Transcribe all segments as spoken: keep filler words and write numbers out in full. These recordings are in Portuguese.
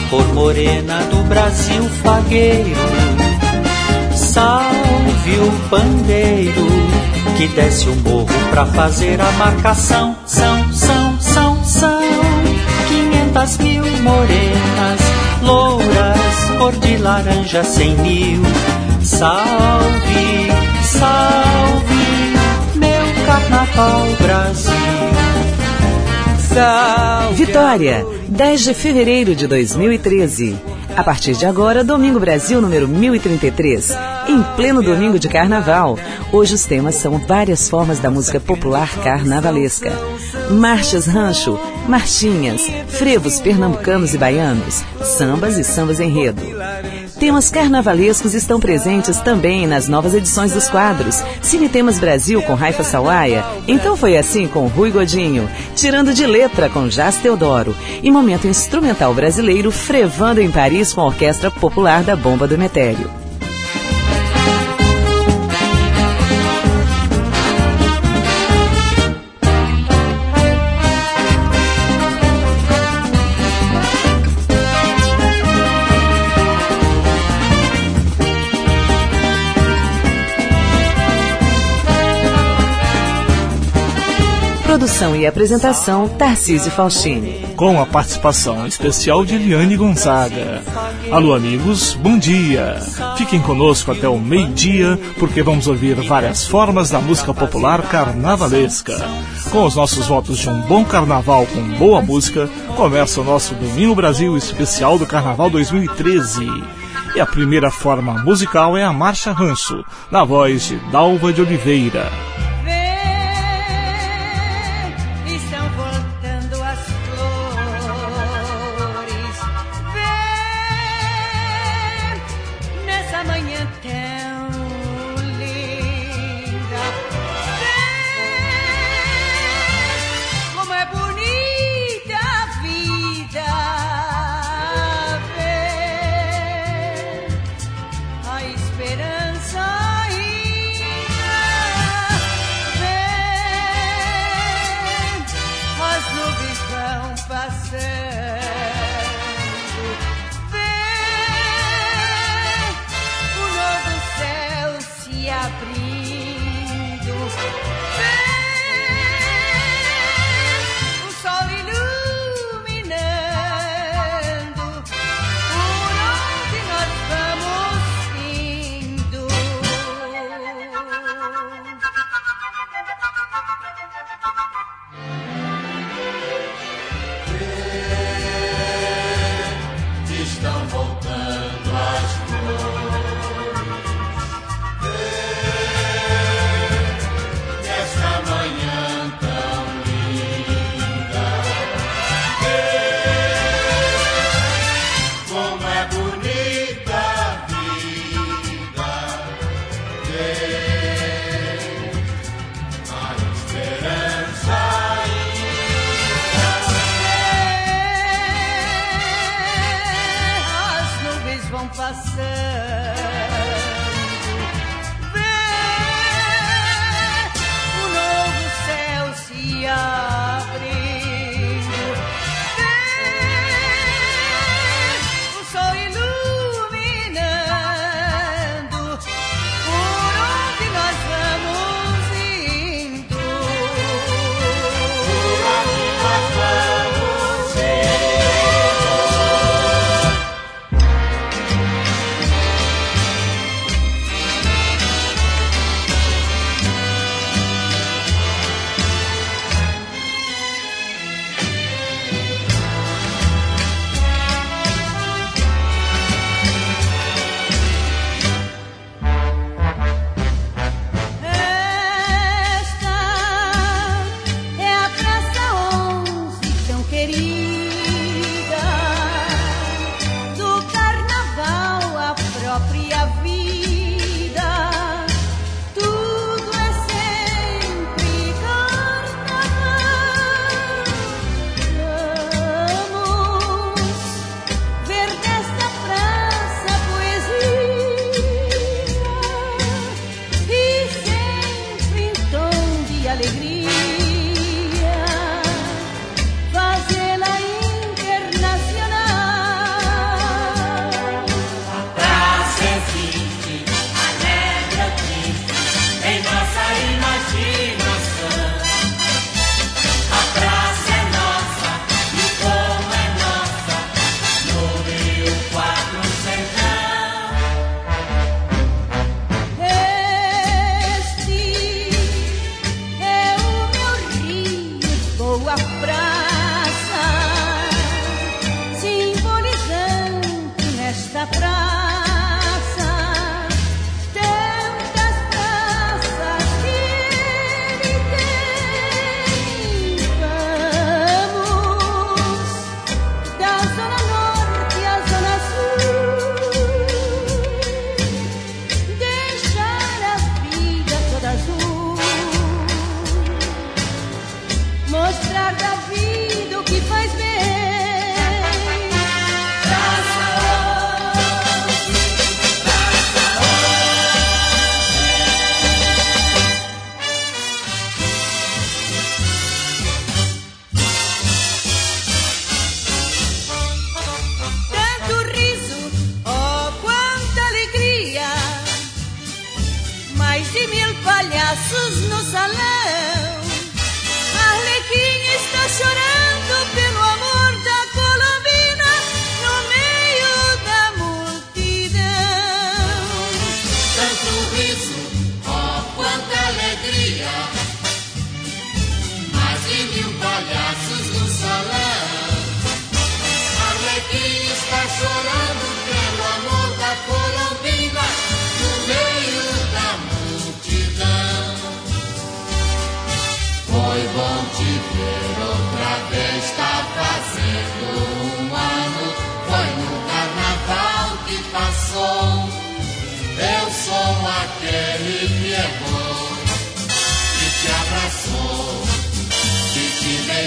cor morena do Brasil fagueiro. Salve o pandeiro que desce o morro pra fazer a marcação. São, são, são, são quinhentas mil morenas, louras, cor de laranja cem mil. Salve, salve, meu carnaval Brasil. Salve. Vitória, dez de fevereiro de dois mil e treze. A partir de agora, Domingo Brasil número mil e trinta e três, em pleno domingo de carnaval. Hoje os temas são várias formas da música popular carnavalesca. Marchas rancho, marchinhas, frevos pernambucanos e baianos, sambas e sambas enredo. Temas carnavalescos estão presentes também nas novas edições dos quadros Cine Temas Brasil com Raifa Sawaia, Então Foi Assim com Rui Godinho, Tirando de Letra com Jás Teodoro e Momento Instrumental Brasileiro Frevando em Paris com a Orquestra Popular da Bomba do Emetério. Produção e apresentação, Tarcísio Faustini. Com a participação especial de Eliane Gonzaga. Alô, amigos, bom dia. Fiquem conosco até o meio-dia, porque vamos ouvir várias formas da música popular carnavalesca. Com os nossos votos de um bom carnaval com boa música, começa o nosso Domingo Brasil especial do Carnaval dois mil e treze. E a primeira forma musical é a Marcha Rancho, na voz de Dalva de Oliveira.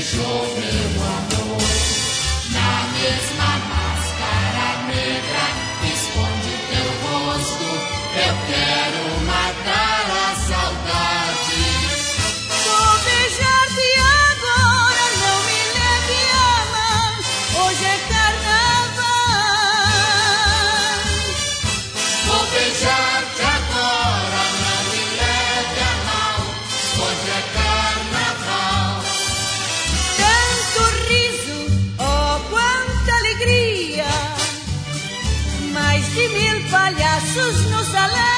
beijou meu amor. Na mesma máscara negra que esconde teu rosto, eu quero matar a saudade. Vou beijar-te agora, não me leve a mão, hoje é carnaval. Vou beijar-te agora, não me leve a mão, hoje é carnaval. Tanto riso, oh quanta alegria, mais de mil palhaços no salão.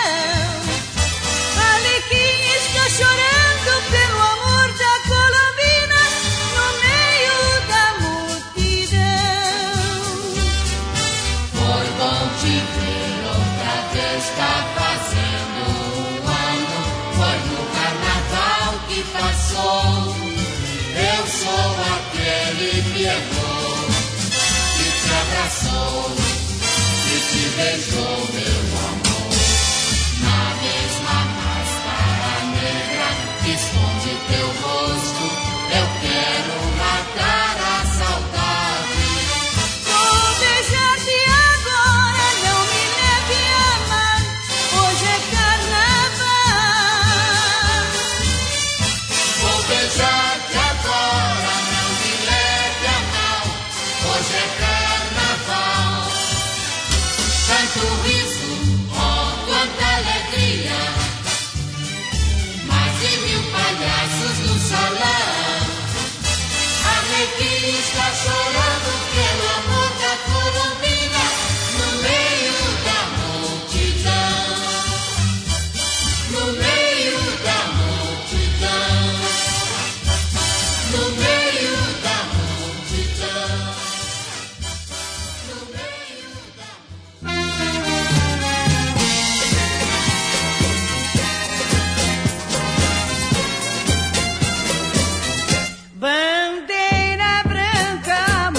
Alequim está chorando pelo amor da Colombina no meio da multidão. Foi bom te ver outra vez, tá fazendo um ano. Foi no carnaval que passou. Eu sou aquele que errou, que te abraçou, que te beijou, meu amor. Na mesma máscara negra que esconde teu rosto, eu quero matar a saudade. Vou beijar-te agora, não me leve a mão, hoje é carnaval. Vou beijar-te agora, não me leve a mão, hoje é carnaval. Tanto riso, oh quanta alegria, mais de mil palhaços no salão. Arlequim está chorando pelo amor da Colombina no meio da multidão. No meio da multidão. No meio da multidão. No meio da Bandeira branca,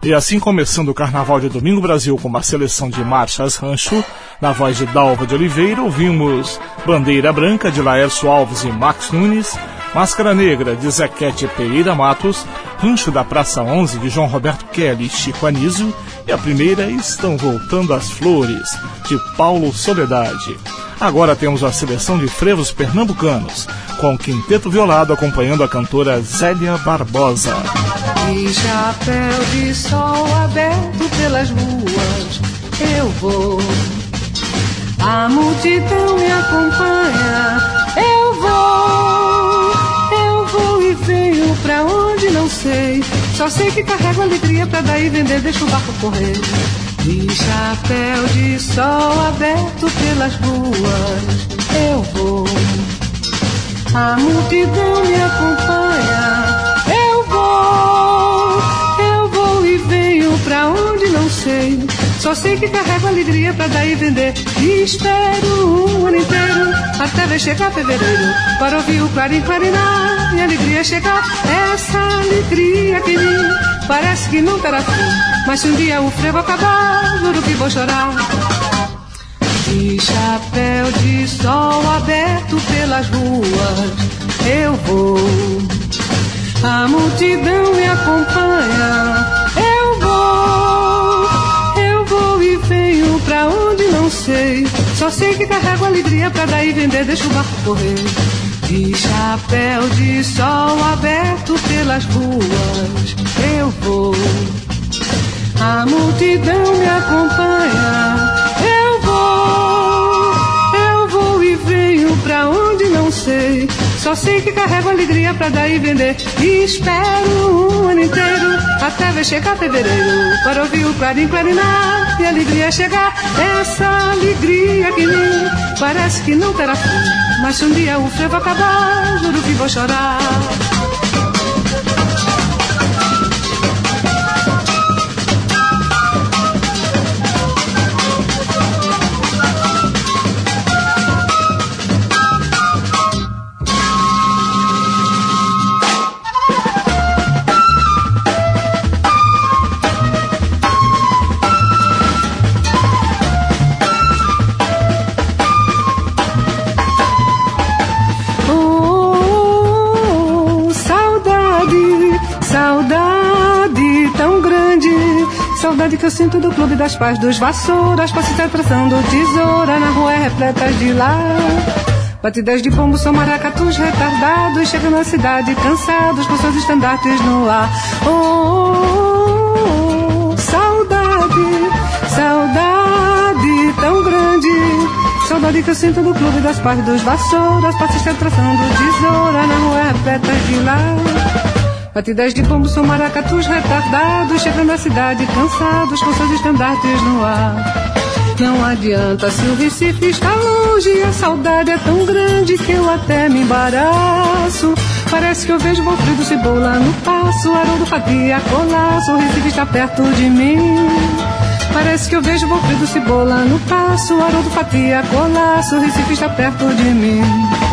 E assim, começando o Carnaval de Domingo Brasil com uma seleção de marchas rancho, na voz de Dalva de Oliveira, ouvimos Bandeira Branca, de Laércio Alves e Max Nunes, Máscara Negra, de Zequete Pereira Matos, Rancho da Praça onze, de João Roberto Kelly e Chico Anísio, e a primeira, Estão Voltando as Flores, de Paulo Soledade. Agora temos a seleção de frevos pernambucanos, com o Quinteto Violado acompanhando a cantora Zélia Barbosa. De chapéu de sol aberto pelas ruas eu vou, a multidão me acompanha, eu vou, eu vou e venho pra onde não sei, só sei que carrego alegria pra daí vender, deixa o barco correr. De chapéu de sol aberto pelas ruas eu vou, a multidão me acompanha, eu vou, eu vou e venho pra onde não sei, só sei que carrego alegria pra daí vender. E espero um ano inteiro até ver chegar fevereiro, para ouvir o clarim clarinar e a alegria chegar. Essa alegria que me parece que não terá fim, mas se um dia o frevo acabar, juro que vou chorar. De chapéu de sol aberto pelas ruas eu vou, a multidão me acompanha, eu vou, eu vou e venho pra onde não sei, só sei que carrego alegria pra daí vender, deixa o barco correr. De chapéu de sol aberto pelas ruas eu vou, a multidão me acompanha, eu vou, eu vou e venho pra onde não sei, só sei que carrego alegria pra daí vender. E espero um ano inteiro até ver chegar fevereiro, para ouvir o clarim clarinar e a alegria chegar. Essa alegria que me parece que não terá fim, mas se um dia o frevo acabar, juro que vou chorar. Saudade que eu sinto do Clube das Paz, dos Vassouras, passo de atração do Tesoura, na rua é repleta de lá. Batidas de pombo são maracatus retardados, chegam na cidade cansados com seus estandartes no ar. Oh, oh, oh, saudade, saudade tão grande. Saudade que eu sinto do Clube das Paz, dos Vassouras, passo de atração do Tesoura, na rua é repleta de lá. Batidas de pombo são maracatus retardados, chegando na cidade cansados com seus estandartes no ar. Não adianta se o Recife está longe, a saudade é tão grande que eu até me embaraço. Parece que eu vejo Valfrido Cebola no passo, Haroldo Fatia Colasso, o Recife está perto de mim. Parece que eu vejo Valfrido Cebola no passo, Haroldo Fatia Colasso, o Recife está perto de mim.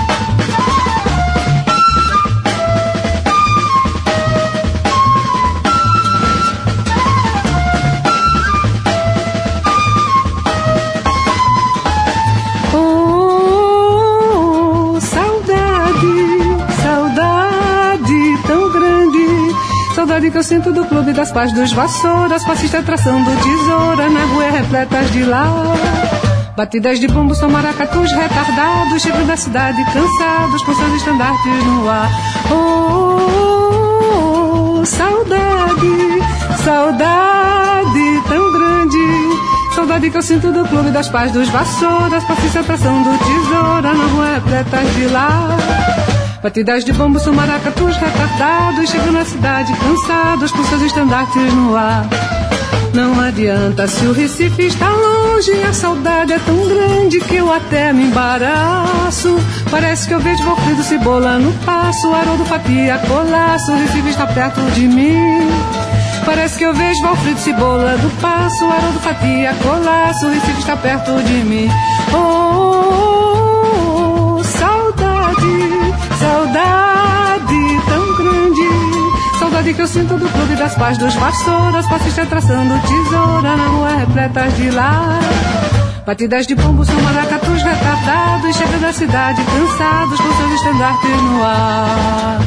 Saudade que eu sinto do Clube das Paz, dos Vassouras, passista atração do Tesoura, na rua é repletas de lá. Batidas de pombo são maracatus retardados, chegam da cidade cansados com seus estandartes no ar. Oh, oh, oh, saudade, saudade tão grande. Saudade que eu sinto do Clube das Paz, dos Vassouras, passista atração do Tesoura, na rua é repletas de lá. Batidas de bombo são maracatus retardados, chegam na cidade cansados com seus estandartes no ar. Não adianta se o Recife está longe, a saudade é tão grande que eu até me embaraço. Parece que eu vejo Valfrido Cebola no passo, Haroldo Fatia Colasso, o Recife está perto de mim. Parece que eu vejo Valfrido Cebola no passo, Haroldo Fatia Colasso, o Recife está perto de mim. Oh, oh, oh, saudade, saudade tão grande. Saudade saudade que eu sinto do clube das paz dos vassouras, passista traçando tesoura na rua repleta de lar. Batidas de pombo são maracatus retardados, chegam da cidade cansados com seus estandartes no ar.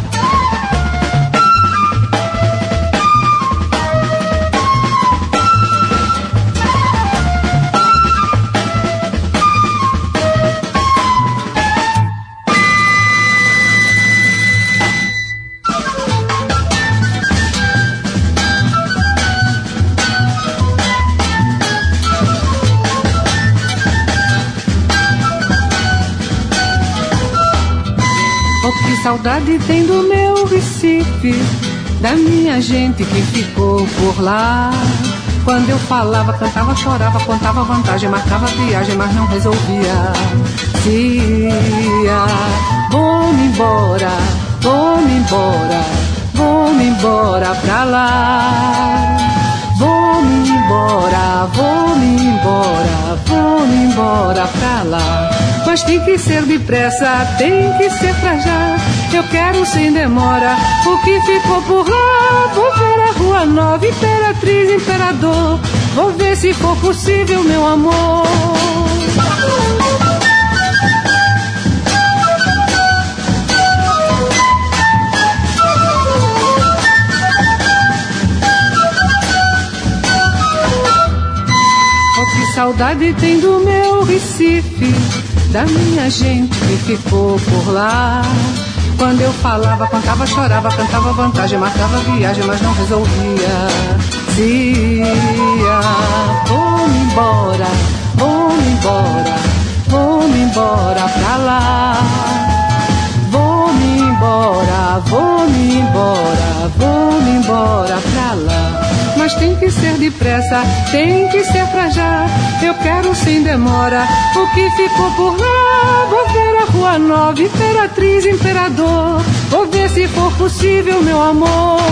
Saudade tem do meu Recife, da minha gente que ficou por lá. Quando eu falava, cantava, chorava, contava vantagem, marcava viagem, mas não resolvia. Cia, vou-me embora, vou-me embora, vou-me embora pra lá. Vou-me embora, vou-me embora, vou-me embora pra lá. Mas tem que ser depressa, tem que ser pra já. Eu quero sem demora o que ficou por lá. Vou ver a Rua Nova, Imperatriz, Imperador. Vou ver se for possível, meu amor. Oh, que saudade tem do meu Recife, da minha gente que ficou por lá. Quando eu falava, contava, chorava, cantava vantagem, marcava viagem, mas não resolvia. Cia, vou-me embora, vou-me embora, vou-me embora pra lá. Vou-me embora, vou-me embora, vou-me embora pra lá. Mas tem que ser depressa, tem que ser pra já. Eu quero sem demora o que ficou por lá. Vou ver a Rua Nova, Imperatriz, Imperador. Vou ver se for possível, meu amor.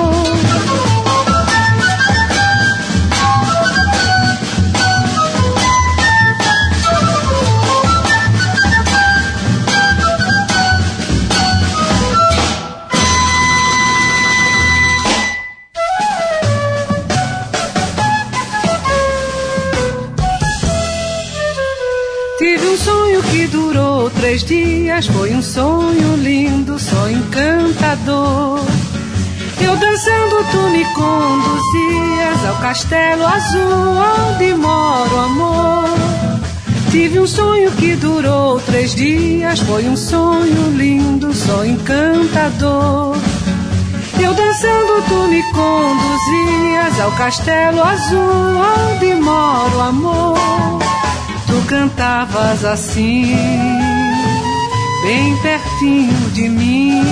Tive um sonho que durou três dias, foi um sonho lindo, sonho encantador. Eu dançando tu me conduzias ao castelo azul onde mora o amor. Tive um sonho que durou três dias, foi um sonho lindo, sonho encantador. Eu dançando tu me conduzias ao castelo azul onde mora o amor. Tu cantavas assim, bem pertinho de mim.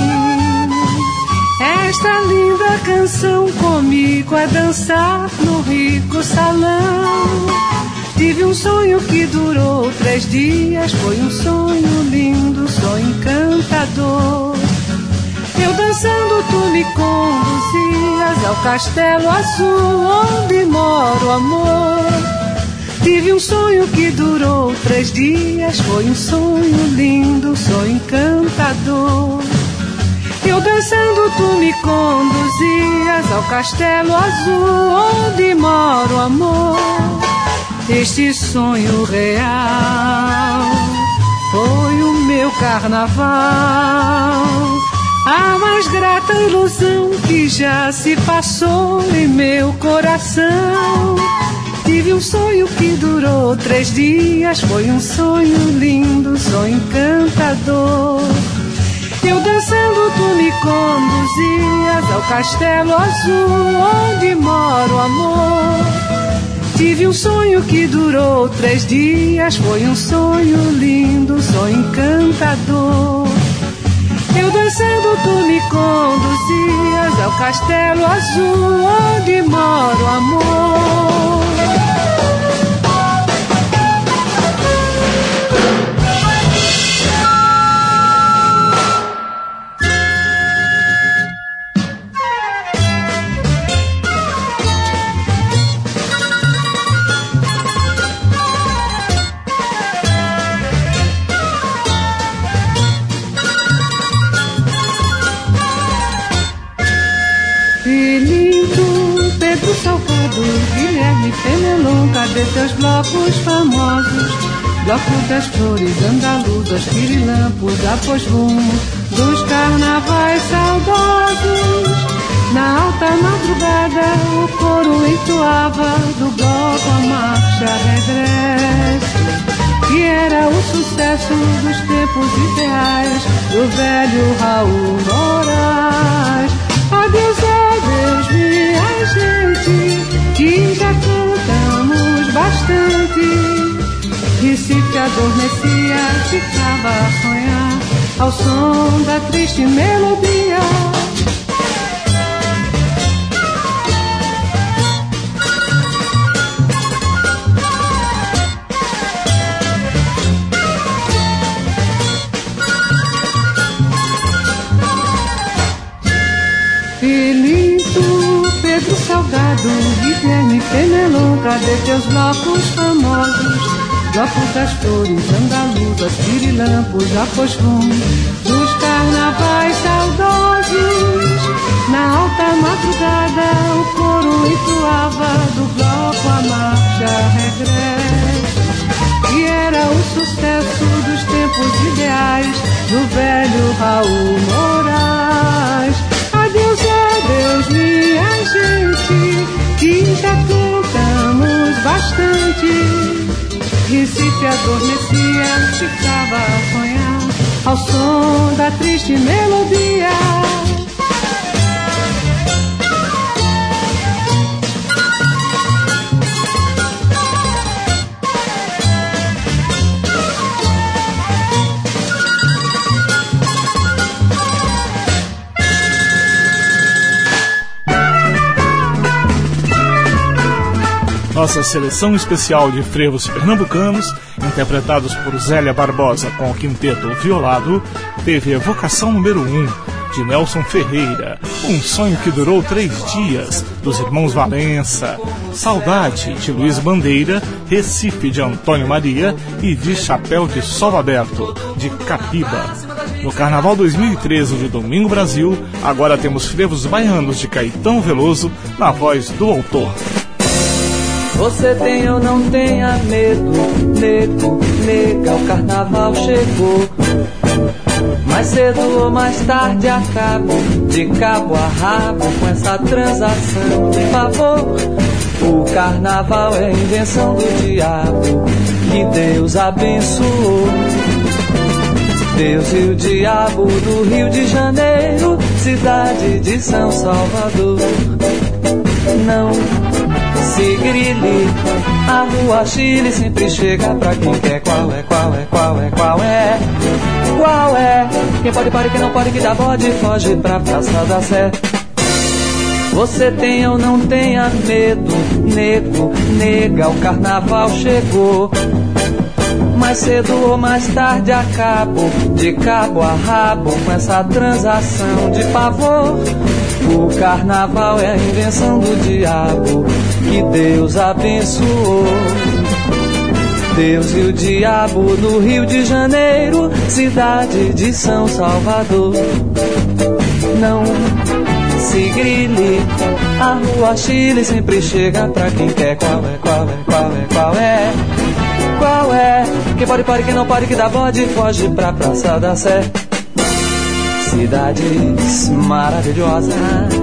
Esta linda canção comigo é dançar no rico salão. Tive um sonho que durou três dias, foi um sonho lindo, sonho encantador. Eu dançando tu me conduzias ao castelo azul onde mora o amor. Tive um sonho que durou três dias, foi um sonho lindo, sonho encantador. Eu dançando tu me conduzias ao castelo azul onde mora o amor. Este sonho real foi o meu carnaval, a mais grata ilusão que já se passou em meu coração. Tive um sonho que durou três dias, foi um sonho lindo, sonho encantador. Eu dançando tu me conduzias ao castelo azul onde mora o amor. Tive um sonho que durou três dias, foi um sonho lindo, sonho encantador. Eu dançando tu me conduzias ao castelo azul onde mora o amor. cadê teus blocos famosos? Bloco das flores andaluzas, pirilampos, após rumo dos carnavais saudosos. Na alta madrugada o coro entoava do bloco a marcha regressa, que era o sucesso dos tempos ideais do velho Raul Moraes. Adeus, adeus, minha gente, que já cantamos bastante. Recife adormecia, ficava a sonhar ao som da triste melodia. Filinto, Pedro Salgado, Guilherme Penelon, cadê teus blocos famosos? Bloco das flores andaluzas, pirilampos, após rumo dos carnavais saudosos. Na alta madrugada o coro entoava do bloco a marcha regressa, que era o sucesso dos tempos ideais do velho Raul Moraes. Adeus, adeus, minha gente, que já cantamos bastante. Recife adormecia, ficava a sonhar ao som da triste melodia. Nossa seleção especial de frevos pernambucanos, interpretados por Zélia Barbosa com o quinteto Violado, teve Evocação número um, de Nelson Ferreira, Um Sonho que Durou Três Dias, dos Irmãos Valença, Saudade, de Luiz Bandeira, Recife, de Antônio Maria e De Chapéu de Sol Aberto, de Capiba. No Carnaval dois mil e treze de Domingo Brasil, agora temos frevos baianos de Caetano Veloso, na voz do autor. Você tem ou não tenha medo, nego, nega, o carnaval chegou. Mais cedo ou mais tarde acabo, de cabo a rabo, com essa transação de favor. O carnaval é invenção do diabo, que Deus abençoou. Deus e o diabo do Rio de Janeiro, cidade de São Salvador. Não se grile, a rua Chile sempre chega pra quem quer. Qual é, qual é, qual é, qual é? Qual é? Quem pode, pode, quem não pode, que dá bode, foge pra Praça da Sé. Você tenha ou não tenha medo, nego, nega, o carnaval chegou. Mais cedo ou mais tarde acabo, de cabo a rabo, com essa transação de pavor. O carnaval é a invenção do diabo, que Deus abençoou. Deus e o diabo no Rio de Janeiro, cidade de São Salvador. Não se grile, a rua Chile sempre chega pra quem quer. Qual é, qual é, qual é, qual é? Qual é? Quem pode, pode, quem não pode, que dá bode, foge pra Praça da Sé. Cidades maravilhosas,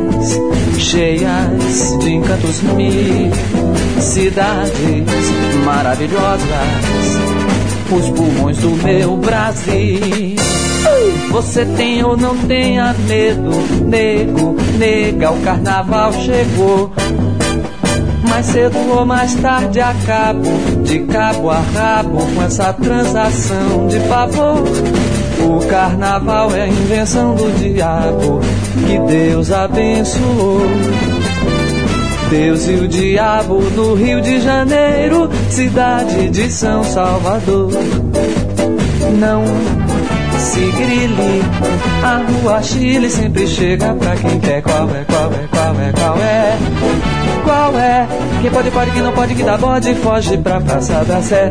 cheias de encantos mil. Cidades maravilhosas, os pulmões do meu Brasil. Você tem ou não tenha medo, nego, nega, o carnaval chegou. Mais cedo ou mais tarde acabo, de cabo a rabo, com essa transação de favor. O carnaval é a invenção do diabo, que Deus abençoou. Deus e o diabo no Rio de Janeiro, cidade de São Salvador. Não se grile, a rua Chile sempre chega pra quem quer. Qual é, qual é, qual é, qual é? Qual é? Quem pode, pode, quem não pode, que dá bode, foge pra Praça da Sé.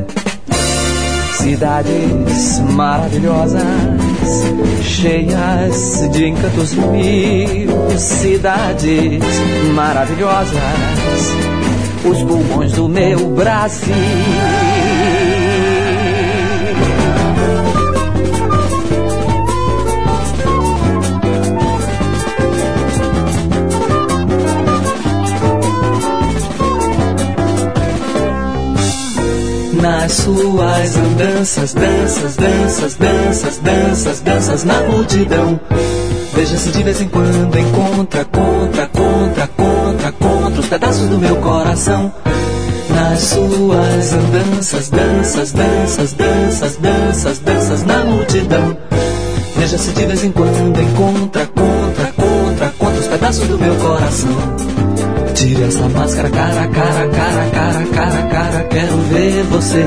Cidades maravilhosas, cheias de encantos mil. Cidades maravilhosas, os pulmões do meu Brasil. Nas suas andanças, danças, danças, danças, danças, danças na multidão. Veja-se de vez em quando encontra, contra, contra, contra, contra os pedaços do meu coração. Nas suas andanças, danças, danças, danças, danças, danças na multidão. Veja-se de vez em quando encontra, contra, contra, contra os pedaços do meu coração. Tire essa máscara, cara, cara, cara, cara, cara, cara, quero ver você.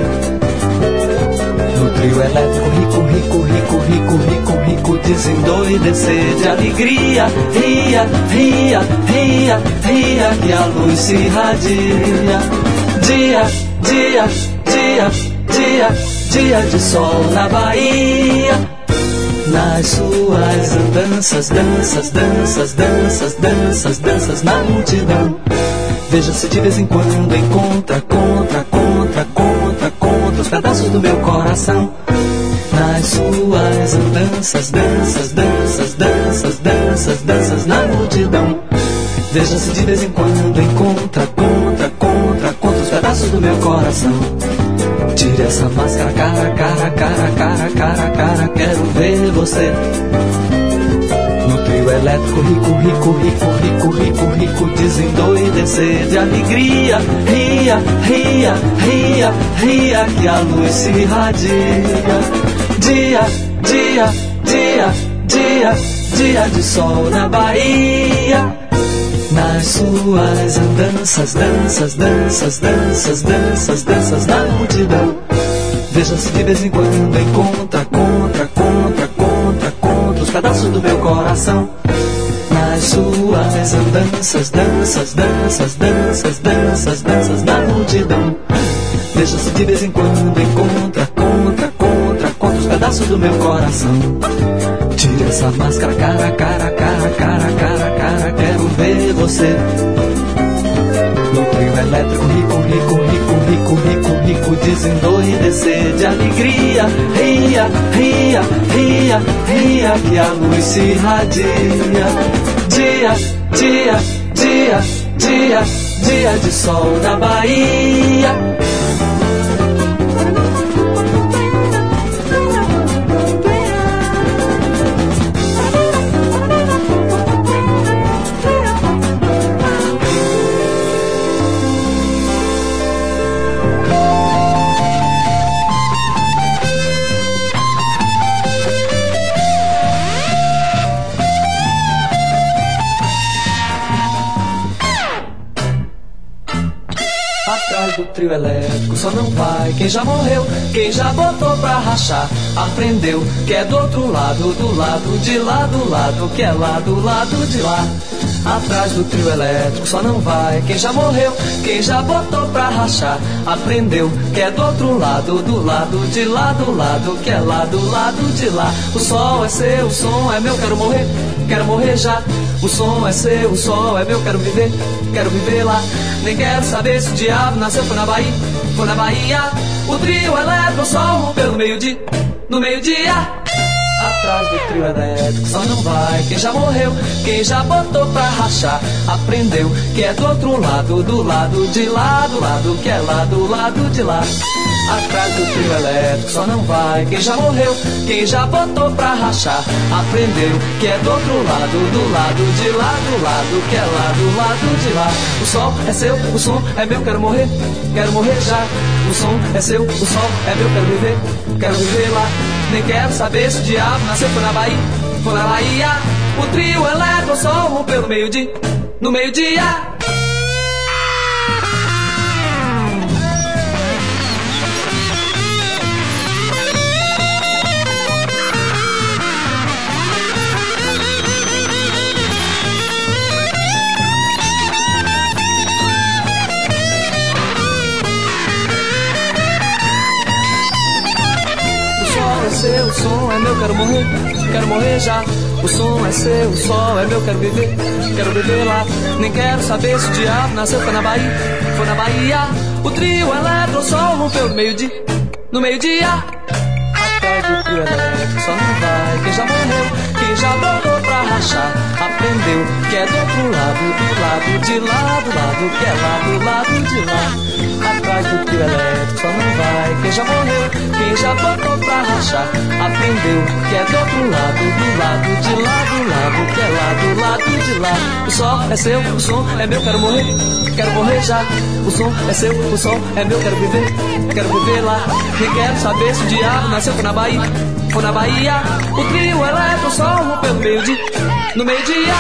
No trio elétrico, rico, rico, rico, rico, rico, rico, desendoidecer de alegria. Ria, ria, ria, ria, que a luz se irradia. Dia, dia, dia, dia, dia de sol na Bahia. Nas suas andanças, danças, danças, danças, danças, danças na multidão. Veja-se de vez em quando encontra, contra, contra, contra, contra os pedaços do meu coração. Nas suas andanças, danças, danças, danças, danças, danças na multidão. Veja-se de vez em quando encontra, contra, contra, contra os pedaços do meu coração. Tire essa máscara, cara, cara, cara, cara, cara, cara, quero ver você. No trio elétrico, rico, rico, rico, rico, rico, rico, desendoidecer de alegria. Ria, ria, ria, ria, que a luz se irradia. Dia, dia, dia, dia, dia de sol na Bahia. Nas suas andanças, danças, danças, danças, danças, danças na multidão. Veja-se de vez em quando encontra, contra, contra, contra, contra os pedaços do meu coração. Nas suas andanças, danças, danças, danças, danças, danças na multidão. Veja-se de vez em quando encontra, contra, contra, contra os pedaços do meu coração. Tire essa máscara, cara, cara, cara, cara, cara, cara, quero ver você. No trio elétrico, rico, rico, rico, rico, rico, rico, desendoidecer de alegria. Ria, ria, ria, ria, que a luz se irradia. Dia, dia, dia, dia, dia de sol na Bahia. Do trio elétrico só não vai quem já morreu, quem já botou pra rachar, aprendeu que é do outro lado, do lado de lá, do lado que é lá, do lado de lá. Atrás do trio elétrico só não vai quem já morreu, quem já botou pra rachar, aprendeu que é do outro lado, do lado de lá, do lado que é lá, do lado de lá. O sol é seu, o som é meu, quero morrer, quero morrer já. O som é seu, o sol é meu, quero viver, quero viver lá. Nem quero saber se o diabo nasceu, foi na Bahia, foi na Bahia. O trio elétrico só rompeu no meio-dia, no meio-dia. Atrás do trio elétrico só não vai quem já morreu, quem já botou pra rachar, aprendeu que é do outro lado, do lado de lá, do lado que é lá, do lado de lá. Atrás do trio elétrico só não vai quem já morreu, quem já botou pra rachar, aprendeu que é do outro lado, do lado de lá, do lado que é lá, do lado de lá. O sol é seu, o som é meu, quero morrer, quero morrer já. O som é seu, o sol é meu, quero viver, quero viver lá. Nem quero saber se o diabo nasceu, foi na Bahia, foi na Bahia. O trio elétrico só rompeu no meio-dia, no meio-dia. Seu, o som é meu, quero morrer, quero morrer já. O som é seu, o sol é meu, quero viver, quero viver lá. Nem quero saber se o diabo nasceu, foi na Bahia, foi na Bahia. O trio Eletrosol rompeu no meio-dia. No meio-dia. Atrás do trio elétrico só não vai quem já morreu, quem já voltou pra rachar. Aprendeu que é do outro lado, do lado de lá, do lado que é lá, do lado de lá. Atrás do trio elétrico só não vai quem já morreu, quem já voltou pra rachar. Aprendeu que é do outro lado, do lado de lá, do lado que é lá, do lado de lá. O sol é seu, o som é meu, quero morrer, quero morrer já. O som é seu, o som é meu, quero viver, quero viver lá. E quero saber se o diabo nasceu foi na Bahia, foi na Bahia. O trio Eletrosol rompeu no meio-dia, no meio-dia.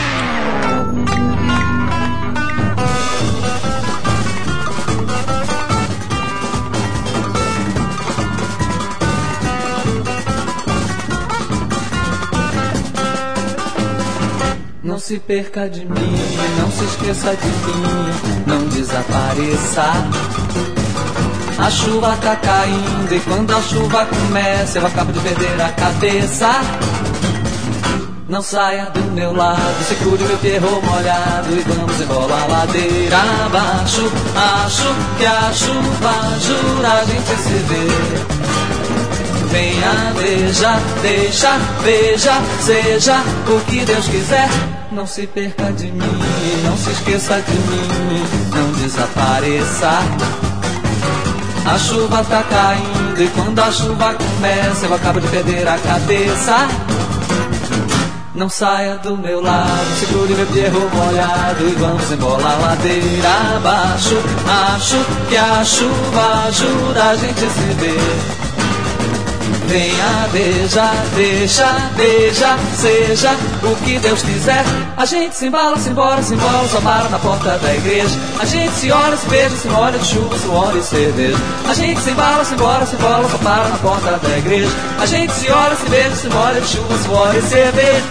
Não se perca de mim, não se esqueça de mim, não desapareça. A chuva tá caindo e quando a chuva começa eu acabo de perder a cabeça. Não saia do meu lado, segure meu pierrot molhado e vamos embolar a ladeira abaixo. Acho que a chuva jura a gente se ver. Venha, veja, deixa, veja, seja o que Deus quiser. Não se perca de mim, não se esqueça de mim, não desapareça. A chuva tá caindo e quando a chuva começa eu acabo de perder a cabeça. Não saia do meu lado, segure meu pierrot molhado e vamos embolar a ladeira abaixo. Acho que a chuva ajuda a gente a se ver. Venha, veja, deixa, veja, seja o que Deus quiser. A gente se embala, se embora, se embora, só para na porta da igreja. A gente se olha, se beija, se molha de chuva, suor e cerveja. A gente se embala, se embora, se embora, só para na porta da igreja. A gente se olha, se beija, se molha de chuva, suor e cerveja.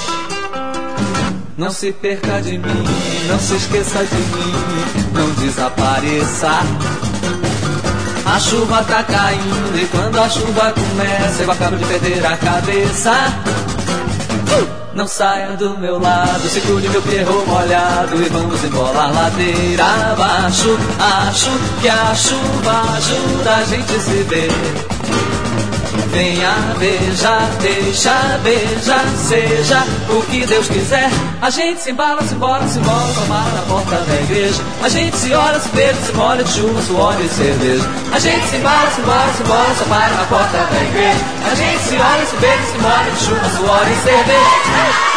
Não se perca de mim, não se esqueça de mim, não desapareça. A chuva tá caindo e quando a chuva começa eu acabo de perder a cabeça. Não saia do meu lado, segure meu pierrot molhado e vamos embolar a ladeira abaixo. Acho que a chuva ajuda a gente a se ver. Venha, veja, deixa, beija, seja o que Deus quiser. A gente se embala, se embora, se embora, tomar na porta da igreja. A gente se olha, se beija, se molha de chuva, suor e cerveja. A gente se embala, se embora, se embora, só para na porta da igreja. A gente se olha, se beija, se molha de chuva, suor e cerveja.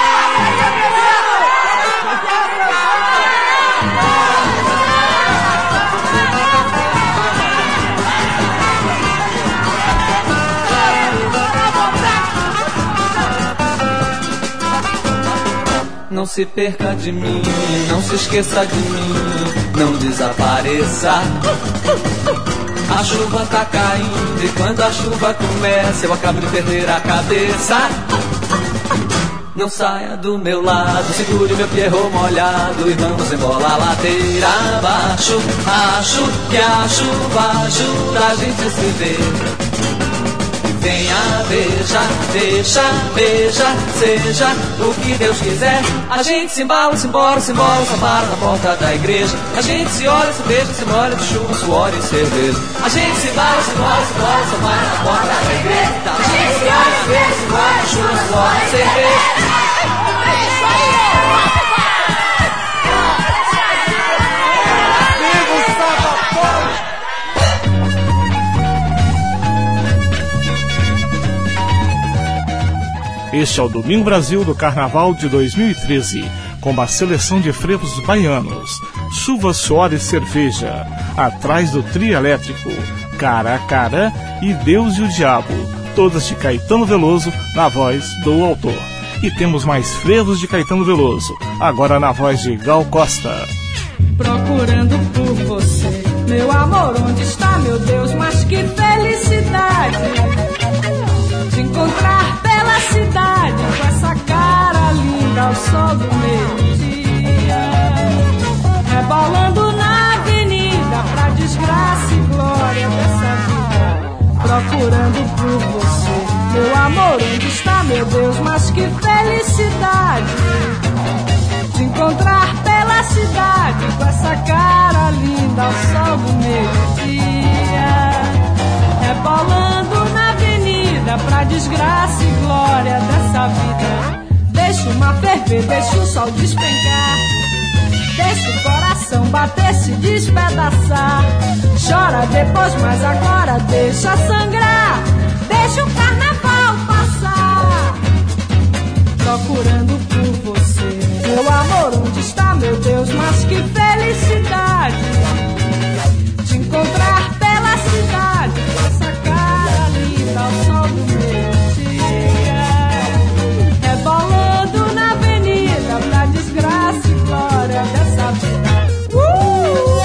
Não se perca de mim, não se esqueça de mim, não desapareça. A chuva tá caindo e quando a chuva começa eu acabo de perder a cabeça. Não saia do meu lado, segure meu pierrot molhado e vamos embolar a ladeira abaixo. Acho que a chuva ajuda a gente a se ver. Venha, veja, deixa, veja, seja o que Deus quiser. A gente se embala, se embora, se embora, só para na porta da igreja. A gente se olha, se beija, se molha de chuva, suor e cerveja. A gente se embala, se embora, se embora, só para na porta da igreja. A gente se olha, se beija, se molha de chuva, suor e cerveja. Este é o Domingo Brasil do Carnaval de dois mil e treze, com uma seleção de frevos baianos, Chuva, Suor e Cerveja, Atrás do Trio Elétrico, Cara a Cara e Deus e o Diabo, todas de Caetano Veloso na voz do autor. E temos mais frevos de Caetano Veloso, agora na voz de Gal Costa. Procurando por você, meu amor, onde está, meu Deus, mas que felicidade de encontrar pela cidade com essa cara linda ao sol do meio-dia, rebolando na avenida pra desgraça e glória dessa vida. Procurando por você, meu amor, onde está, meu Deus, mas que felicidade de encontrar pela cidade com essa cara linda ao sol do meio-dia, rebolando na avenida pra desgraça e glória dessa vida. Deixa o mar ferver, deixa o sol despencar, deixa o coração bater, se despedaçar. Chora depois, mas agora deixa sangrar, deixa o carnaval passar. Procurando por você, meu amor, onde está, meu Deus? Mas que felicidade de encontrar pela cidade, com essa cara linda ao sol do meio-dia, rebolando na avenida pra desgraça e glória dessa vida. Uh!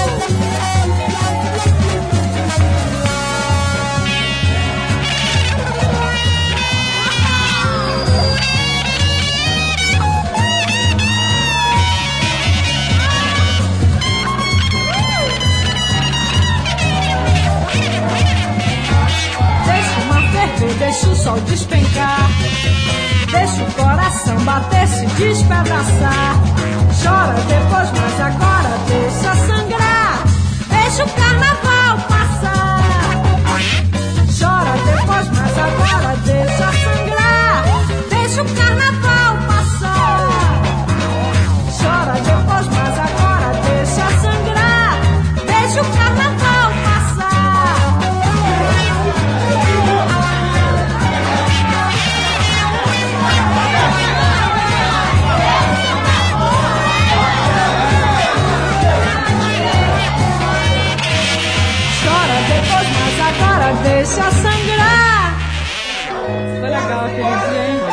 Deixa o sol despencar, deixa o coração bater, se despedaçar. Chora depois, mas agora deixa sangrar, deixa o carnaval passar. Chora depois, mas agora deixa sangrar, deixa o carnaval passar. Chora depois, mas agora deixa sangrar, deixa o carnaval passar. Deixa sangrar. Foi legal aquele dia, hein?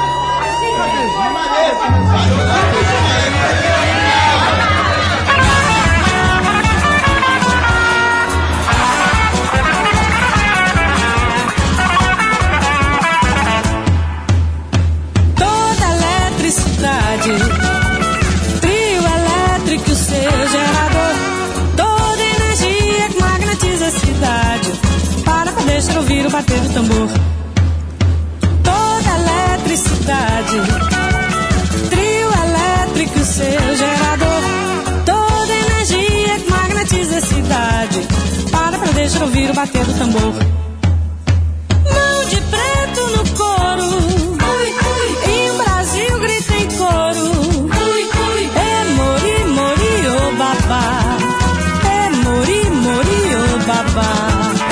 Toda eletricidade, trio elétrico, seu gerador, toda energia que magnetiza a cidade. Para pra deixar ouvir o bater do tambor. Toda eletricidade, trio elétrico, seu gerador, toda energia que magnetiza a cidade. Para pra deixar ouvir o bater do tambor. Mão de preto no coro, ui, ui. E o Brasil grita em coro, ui, ui. É mori, mori, ô babá. É mori, mori, ô babá.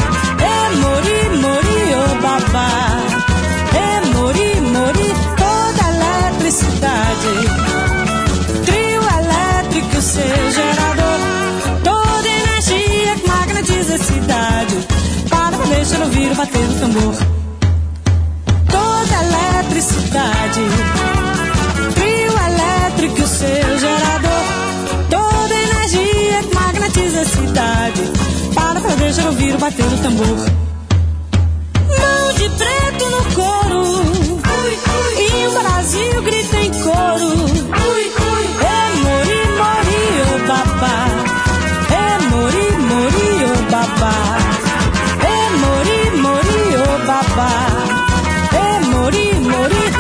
É mori, mori, toda eletricidade, trio elétrico, seu gerador, toda energia que magnetiza a cidade. Para pra deixar ouvir o bater do tambor. Toda eletricidade, trio elétrico, seu gerador, toda energia que magnetiza a cidade. Para pra deixar ouvir o bater do tambor. De preto no coro, ui, ui. E o Brasil grita em coro, ui, ui. É mori, mori, ô babá. É mori, mori, ô babá. É mori, mori, ô babá. É mori, mori.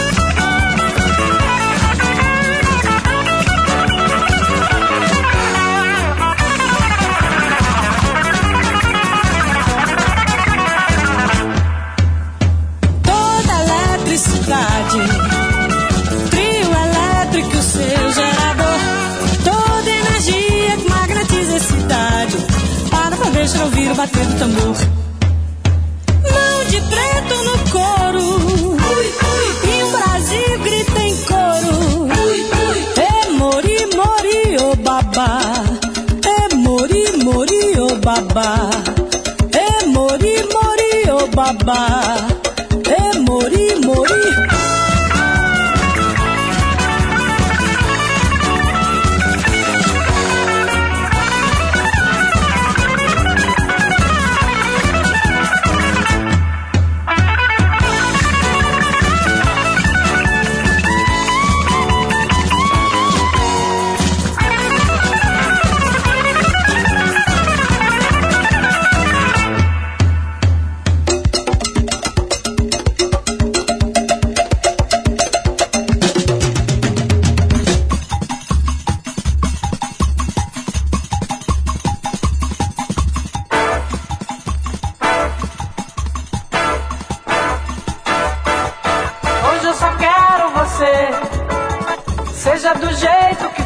Trio elétrico, seu gerador, toda energia que magnetiza a cidade. Para pra deixar ouvir o bater do tambor. Mão de preto no coro, ui, ui. E o Brasil grita em coro, ui, ui. É mori, mori, ô babá. É mori, mori, ô babá. É mori, mori, ô babá. É mori, mori.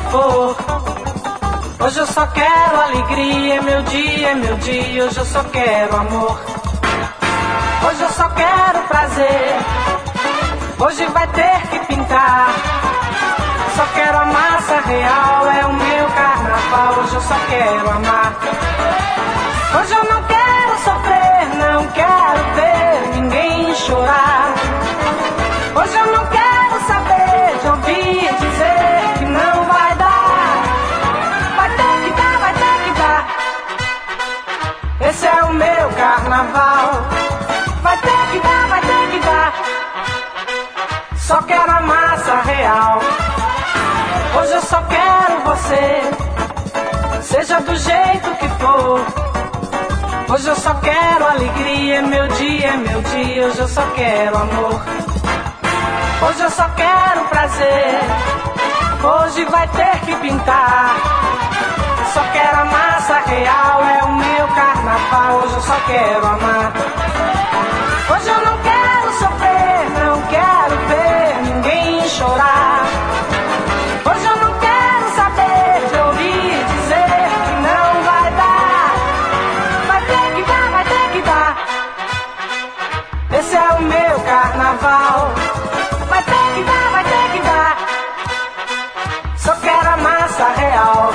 for. Hoje eu só quero alegria, é meu dia, é meu dia. Hoje eu só quero amor. Hoje eu só quero prazer. Hoje vai ter que pintar. Só quero a massa real, é o meu carnaval. Hoje eu só quero amar. Hoje eu não quero sofrer, não quero ver ninguém chorar. Hoje eu não quero saber de ouvir dizer que não vai dar. Vai ter que dar, vai ter que dar. Esse é o meu carnaval. Vai ter que dar, vai ter que dar. Só quero a massa real. Hoje eu só quero você, seja do jeito que for. Hoje eu só quero alegria, é meu dia, é meu dia. Hoje eu só quero amor. Hoje eu só quero prazer. Hoje vai ter que pintar. Só quero a massa real, é o meu carnaval. Hoje eu só quero amar. Hoje eu não quero sofrer, não quero ver ninguém chorar. Hoje eu não quero saber de ouvir dizer que não vai dar. Vai ter que dar, vai ter que dar. Esse é o meu carnaval. Vai ter que dar, vai ter que dar. Só quero a massa real.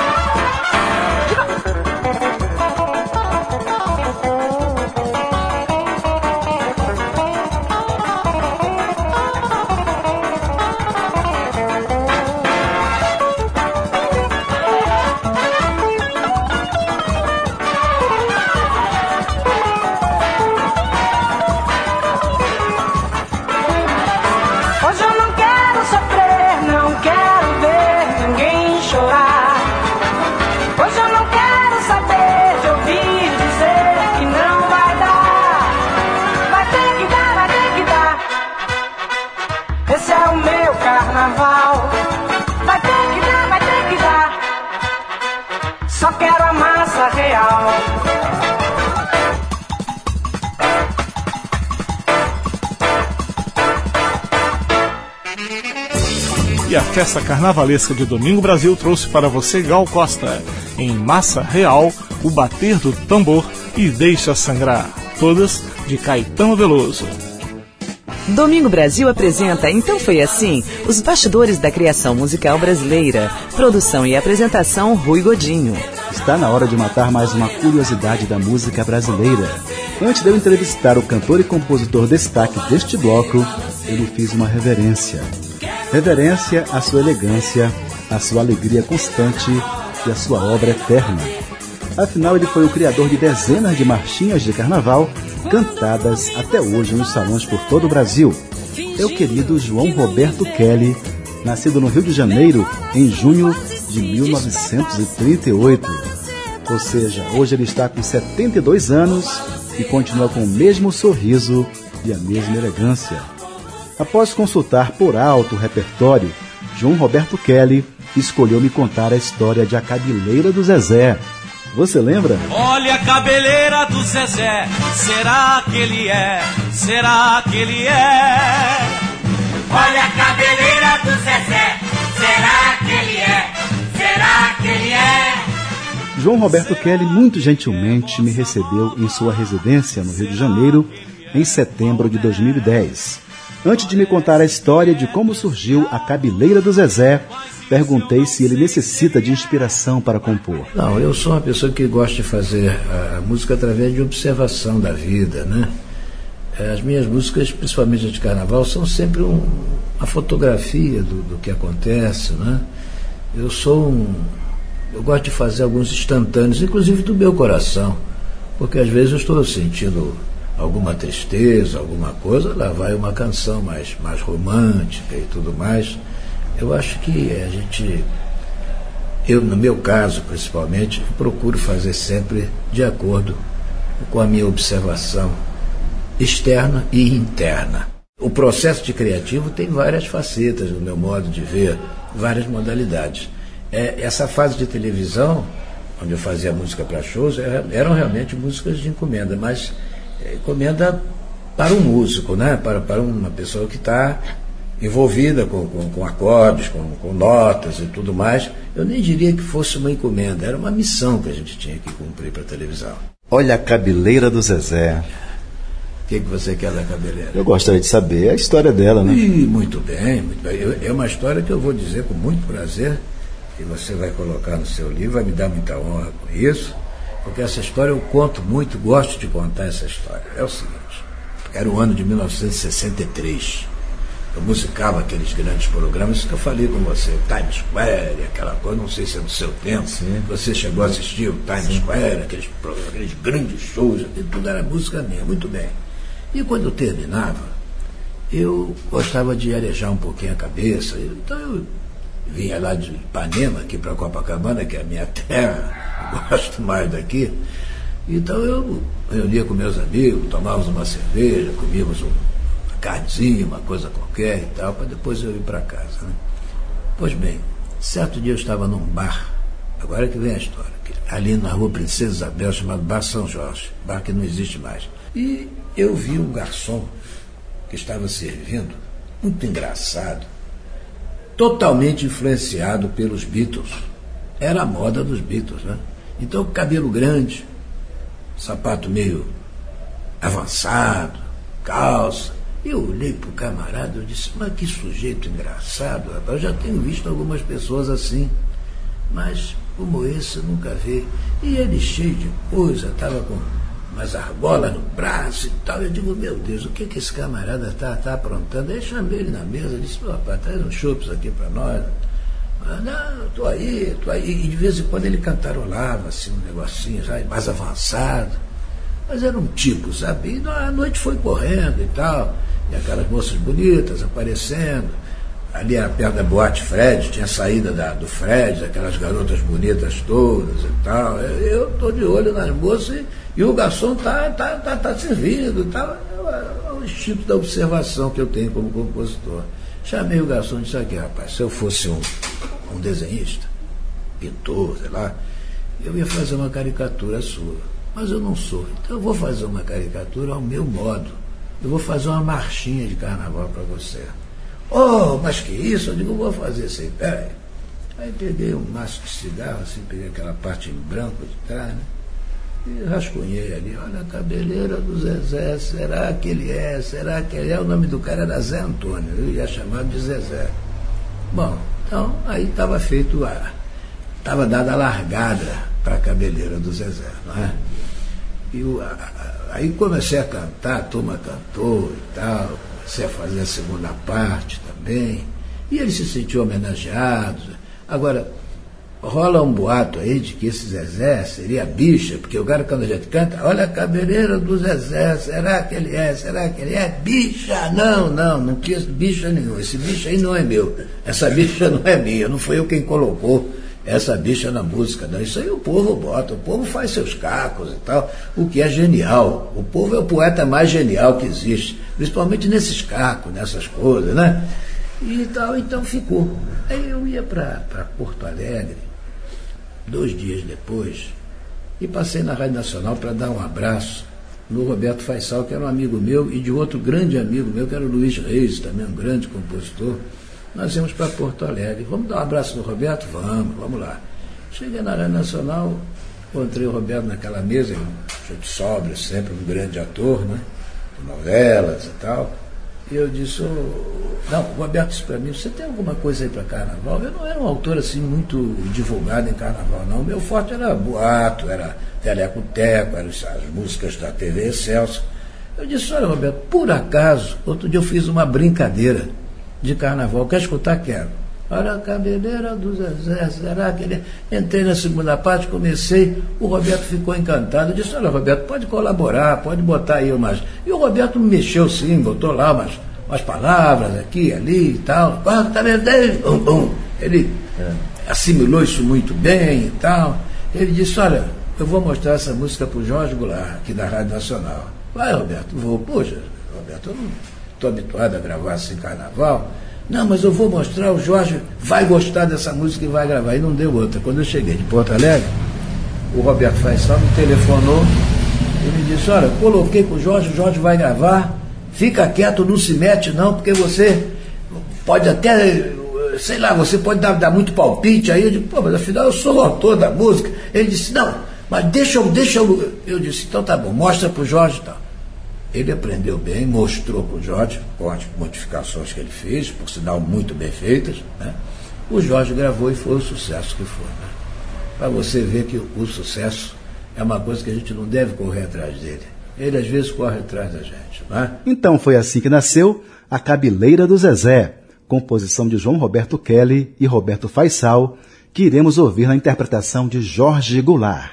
Vai ter que dar, vai ter que dar. Só quero a massa real. E a festa carnavalesca de Domingo Brasil trouxe para você Gal Costa, em Massa Real, O Bater do Tambor e Deixa Sangrar, todas de Caetano Veloso. Domingo Brasil apresenta Então Foi Assim, os bastidores da criação musical brasileira. Produção e apresentação, Rui Godinho. Está na hora de matar mais uma curiosidade da música brasileira. Antes de eu entrevistar o cantor e compositor destaque deste bloco, eu lhe fiz uma reverência. Reverência à sua elegância, à sua alegria constante e à sua obra eterna. Afinal, ele foi o criador de dezenas de marchinhas de carnaval cantadas até hoje nos salões por todo o Brasil. É o querido João Roberto Kelly, nascido no Rio de Janeiro em junho de mil novecentos e trinta e oito. Ou seja, hoje ele está com setenta e dois anos e continua com o mesmo sorriso e a mesma elegância. Após consultar por alto o repertório, João Roberto Kelly escolheu me contar a história de A Cabeleira do Zezé. Você lembra? Olha a cabeleira do Zezé, será que ele é? Será que ele é? Olha a cabeleira do Zezé, será que ele é? Será que ele é? João Roberto Kelly muito gentilmente me recebeu em sua residência no Rio de Janeiro em setembro de dois mil e dez. Antes de me contar a história de como surgiu A Cabeleira do Zezé, perguntei se ele necessita de inspiração para compor. Não, eu sou uma pessoa que gosta de fazer a música através de observação da vida, né? As minhas músicas, principalmente de carnaval, são sempre um, uma fotografia do, do que acontece, né? Eu sou um... Eu gosto de fazer alguns instantâneos, inclusive do meu coração, porque às vezes eu estou sentindo alguma tristeza, alguma coisa, lá vai uma canção mais, mais romântica e tudo mais. Eu acho que a gente, eu no meu caso principalmente, procuro fazer sempre de acordo com a minha observação externa e interna. O processo de criativo tem várias facetas no meu modo de ver, várias modalidades. É, essa fase de televisão, onde eu fazia música para shows, eram realmente músicas de encomenda, mas é, encomenda para um músico, né? para, para uma pessoa que está envolvida com, com, com acordes, com, com notas e tudo mais. Eu nem diria que fosse uma encomenda, era uma missão que a gente tinha que cumprir para a televisão. Olha a cabeleira do Zezé. O que, que você quer da cabeleira? Eu gostaria de saber a história dela, né? Ih, muito bem, muito bem. Eu, é uma história que eu vou dizer com muito prazer, e você vai colocar no seu livro, vai me dar muita honra com isso, porque essa história eu conto muito, gosto de contar essa história. É o seguinte, era o ano de mil novecentos e sessenta e três, eu musicava aqueles grandes programas, isso que eu falei com você, o Times Square, aquela coisa, não sei se é do seu tempo, sim. Você chegou a assistir o Times sim. Square, aqueles, aqueles grandes shows, tudo era música minha, muito bem. E quando eu terminava, eu gostava de arejar um pouquinho a cabeça, então eu vinha lá de Ipanema, aqui para Copacabana, que é a minha terra, eu gosto mais daqui, então eu reunia com meus amigos, tomávamos uma cerveja, comíamos um carnezinha, uma coisa qualquer e tal, para depois eu ir para casa, né? Pois bem, certo dia eu estava num bar, agora que vem a história, ali na rua Princesa Isabel, chamado Bar São Jorge, bar que não existe mais. E eu vi um garçom que estava servindo, muito engraçado, totalmente influenciado pelos Beatles. Era a moda dos Beatles, né? Então, cabelo grande, sapato meio avançado, calça. Eu olhei para o camarada e disse, mas que sujeito engraçado, rapaz. Eu já tenho visto algumas pessoas assim, mas como esse eu nunca vi. E ele cheio de coisa, estava com umas argolas no braço e tal. Eu digo, meu Deus, o que, que esse camarada está tá aprontando? Aí chamei ele na mesa, disse, rapaz, traz uns chopps aqui para nós. Ah, não, estou aí, estou aí. E de vez em quando ele cantarolava, assim, um negocinho, sabe, mais avançado. Mas era um tipo, sabe? E a noite foi correndo e tal. E aquelas moças bonitas aparecendo. Ali era perto da boate Fred, tinha saída da, do Fred, aquelas garotas bonitas todas e tal. Eu estou de olho nas moças e, e o garçom está tá, tá, tá servindo e tal. É o instinto da observação que eu tenho como compositor. Chamei o garçom e disse aqui, rapaz, se eu fosse um, um desenhista, pintor, sei lá, eu ia fazer uma caricatura sua. Mas eu não sou. Então eu vou fazer uma caricatura ao meu modo. Eu vou fazer uma marchinha de carnaval para você. Oh, mas que isso? Eu digo, vou fazer sem pé. Aí peguei um maço de cigarro, assim, peguei aquela parte em branco de trás, né? E rascunhei ali, olha a cabeleira do Zezé, será que ele é? Será que ele é? O nome do cara era Zé Antônio, eu ia chamar de Zezé. Bom, então aí estava feito a. Estava dada a largada para a cabeleira do Zezé, não é? E o, a, a, aí comecei a cantar, a turma cantou e tal, comecei a fazer a segunda parte também, e ele se sentiu homenageado. Agora, rola um boato aí de que esse Zezé seria bicha, porque o cara, quando a gente canta, olha a cabeleira do Zezé, será que ele é? Será que ele é? Bicha! Não, não, não tinha bicha nenhum, esse bicho aí não é meu, essa bicha não é minha, não foi eu quem colocou essa bicha na música, não. Isso aí o povo bota, o povo faz seus cacos e tal, o que é genial. O povo é o poeta mais genial que existe, principalmente nesses cacos, nessas coisas, né? E tal, então ficou. Aí eu ia para Porto Alegre, dois dias depois, e passei na Rádio Nacional para dar um abraço no Roberto Faisal, que era um amigo meu, e de outro grande amigo meu, que era o Luiz Reis, também um grande compositor. Nós íamos para Porto Alegre. Vamos dar um abraço no Roberto? Vamos, vamos lá. Cheguei na Rádio Nacional, encontrei o Roberto naquela mesa, um gente sóbrio, sempre um grande ator, né? Novelas e tal. E eu disse, oh, não, o Roberto disse para mim, você tem alguma coisa aí para carnaval? Eu não era um autor assim muito divulgado em carnaval, não. O meu forte era boato, era teleco-teco, eram as músicas da T V Excelsior. Eu disse, olha, Roberto, por acaso, outro dia eu fiz uma brincadeira de carnaval, quer escutar? Quero. Olha a cabeleira do Zezé, será que ele... Entrei na segunda parte, comecei, o Roberto ficou encantado, eu disse, olha, Roberto, pode colaborar, pode botar aí umas... E o Roberto me mexeu sim, botou lá umas, umas palavras aqui, ali e tal, um, um. Ele é. assimilou isso muito bem e tal. Ele disse, olha, eu vou mostrar essa música para o Jorge Goulart, aqui da Rádio Nacional. Vai, Roberto, vou. Poxa, Roberto, eu não estou habituado a gravar assim carnaval. Não, mas eu vou mostrar, o Jorge vai gostar dessa música e vai gravar. E não deu outra. Quando eu cheguei de Porto Alegre, o Roberto Faisal me telefonou e me disse, olha, coloquei com o Jorge, o Jorge vai gravar, fica quieto, não se mete não, porque você pode até, sei lá, você pode dar, dar muito palpite. Aí eu digo, pô, mas afinal eu sou o autor da música. Ele disse, não, mas deixa eu, deixa eu. Eu disse, então tá bom, mostra pro Jorge e tal. Ele aprendeu bem, mostrou pro Jorge, com as modificações que ele fez, por sinal muito bem feitas, né? O Jorge gravou e foi o sucesso que foi, né? Para você ver que o, o sucesso é uma coisa que a gente não deve correr atrás dele. Ele às vezes corre atrás da gente, né? Então foi assim que nasceu A Cabeleira do Zezé, composição de João Roberto Kelly e Roberto Faisal, que iremos ouvir na interpretação de Jorge Goulart.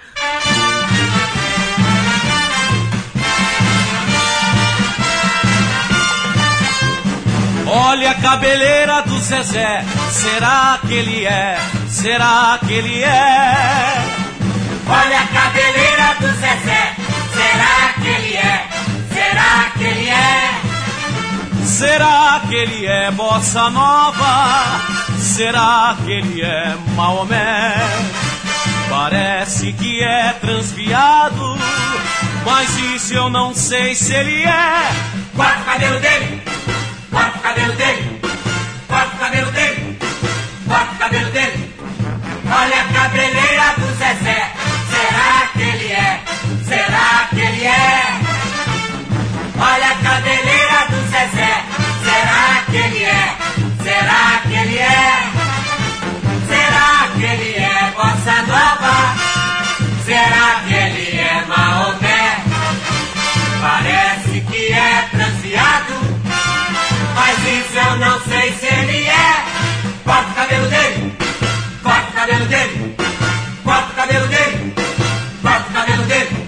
Olha a cabeleira do Zezé, será que ele é? Será que ele é? Olha a cabeleira do Zezé, será que ele é? Será que ele é? Será que ele é bossa nova? Será que ele é Maomé? Parece que é transviado, mas isso eu não sei se ele é. Corta o cabelo dele, corta o cabelo dele, corta o cabelo dele, corta o cabelo dele. Olha a cabeleira do Zezé, será que ele é? Será que ele é? Olha a cabeleira do Zezé, será que ele é? Será que ele é? Será que ele é bossa nova? Será que ele é Maomé? Parece que é transviado, mas isso eu não sei se ele é. Corta o cabelo dele, corta o cabelo dele, corta o cabelo dele, corta o cabelo dele.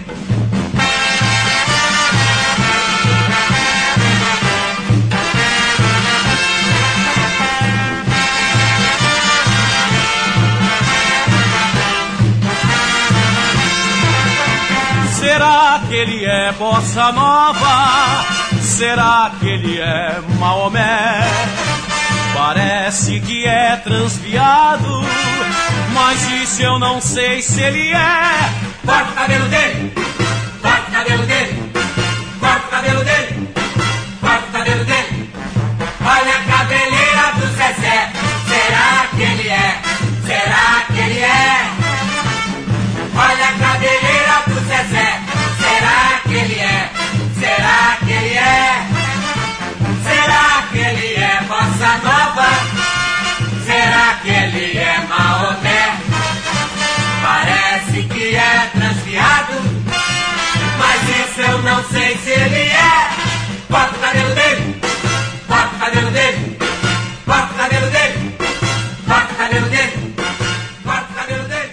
Será que ele é bossa nova? Será que ele é Maomé? Parece que é transviado, mas isso eu não sei se ele é. Corta o cabelo dele, corta o cabelo dele, corta o cabelo dele, corta o cabelo dele. Olha a cabeleira do Zezé, será que ele é? Será que ele é? Olha a cabeleira do Zezé, será que ele é? Será que ele é? Será que ele é bossa nova? Será que ele é Maomé? Parece que é transviado, mas isso eu não sei se ele é. Corta o cabelo dele, corta o cabelo dele, corta o cabelo dele, corta o cabelo dele, corta o cabelo dele.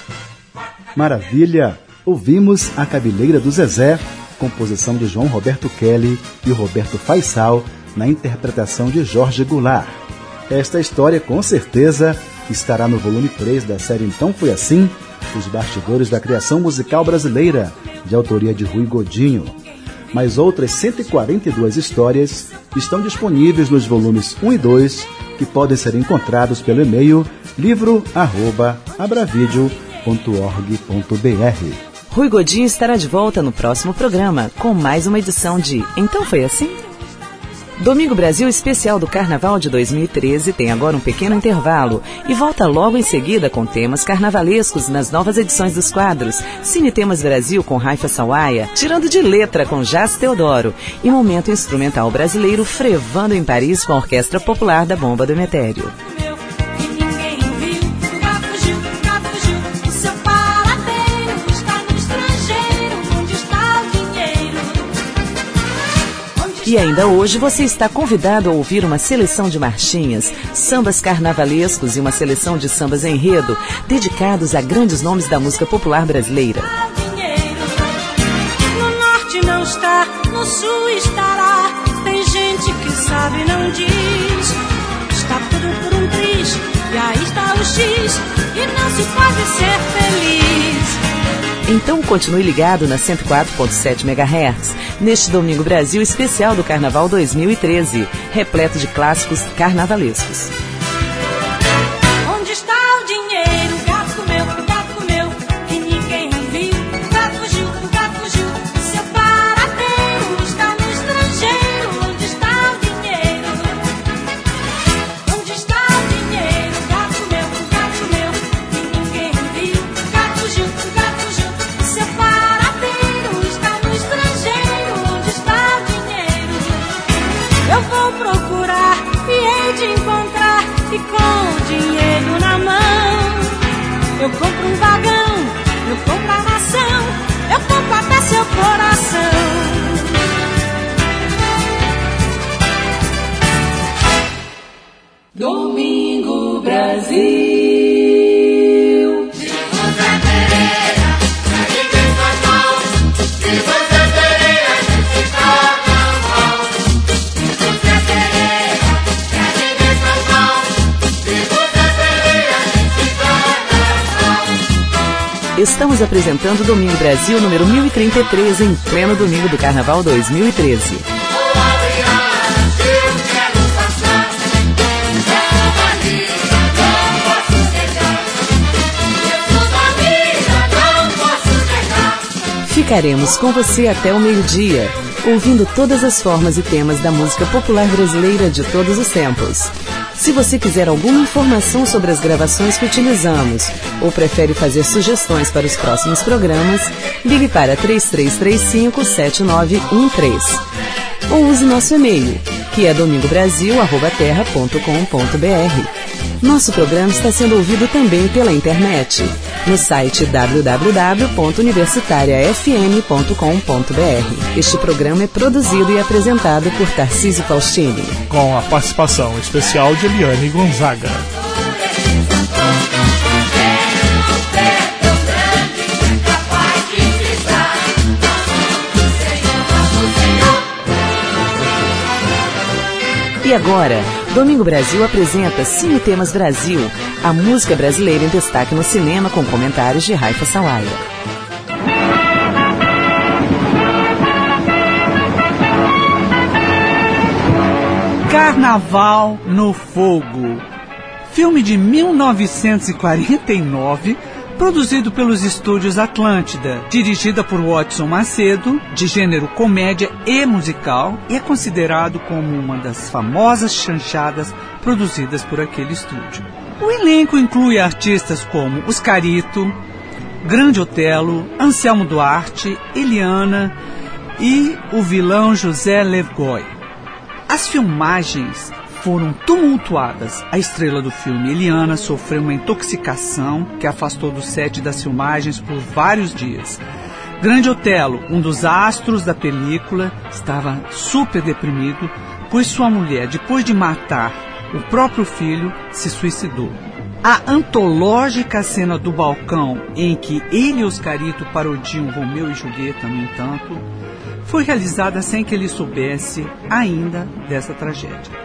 Maravilha! Ouvimos A Cabeleira do Zezé, composição de João Roberto Kelly e Roberto Faisal, na interpretação de Jorge Goulart. Esta história, com certeza, estará no volume três da série Então Foi Assim, Os Bastidores da Criação Musical Brasileira, de autoria de Rui Godinho. Mas outras cento e quarenta e duas histórias estão disponíveis nos volumes um e dois, que podem ser encontrados pelo e-mail livro arroba abravideo ponto org ponto br. Rui Godinho estará de volta no próximo programa com mais uma edição de Então Foi Assim? Domingo Brasil especial do Carnaval de dois mil e treze tem agora um pequeno intervalo e volta logo em seguida com temas carnavalescos nas novas edições dos quadros Cine Temas Brasil com Raifa Sawaia, Tirando de Letra com Jazz Teodoro e Momento Instrumental Brasileiro Frevando em Paris com a Orquestra Popular da Bomba do Emetério. E ainda hoje você está convidado a ouvir uma seleção de marchinhas, sambas carnavalescos e uma seleção de sambas enredo, dedicados a grandes nomes da música popular brasileira. No norte não está, no sul estará. Tem gente que sabe, não diz. Está tudo por um triz, e aí está o X, e não se pode ser feliz. Então continue ligado na cento e quatro ponto sete megahertz, neste Domingo Brasil especial do Carnaval dois mil e treze, repleto de clássicos carnavalescos. Onde está o dinheiro? O gato comeu, o gato comeu, e ninguém viu. O gato fugiu, o gato fugiu, o seu paradeiro está no estrangeiro. Onde está o dinheiro? procurar e hei de encontrar, e com o dinheiro na mão eu compro um vagão, eu compro a nação, eu compro até seu coração. Domingo Brasil. Estamos apresentando Domingo Brasil número mil e trinta e três, em pleno domingo do Carnaval dois mil e treze. Ficaremos com você até o meio-dia, ouvindo todas as formas e temas da música popular brasileira de todos os tempos. Se você quiser alguma informação sobre as gravações que utilizamos ou prefere fazer sugestões para os próximos programas, ligue para três três três cinco, sete nove um três. Ou use nosso e-mail, que é domingobrasil arroba terra ponto com ponto br. Nosso programa está sendo ouvido também pela internet, no site w w w ponto universitaria f m ponto com ponto br. Este programa é produzido e apresentado por Tarcísio Faustini, com a participação especial de Eliane Gonzaga. E agora, Domingo Brasil apresenta Cine Temas Brasil, a música brasileira em destaque no cinema, com comentários de Raifa Sawaia. Carnaval no Fogo, filme de mil novecentos e quarenta e nove, produzido pelos estúdios Atlântida, dirigida por Watson Macedo, de gênero comédia e musical, e é considerado como uma das famosas chanchadas produzidas por aquele estúdio. O elenco inclui artistas como Oscarito, Grande Otelo, Anselmo Duarte, Eliana e o vilão José Levgoy. As filmagens foram tumultuadas. A estrela do filme, Eliana, sofreu uma intoxicação que a afastou do set das filmagens por vários dias. Grande Otelo, um dos astros da película, estava super deprimido, pois sua mulher, depois de matar o próprio filho, se suicidou. A antológica cena do balcão, em que ele e Oscarito parodiam Romeu e Julieta, no entanto, foi realizada sem que ele soubesse ainda dessa tragédia.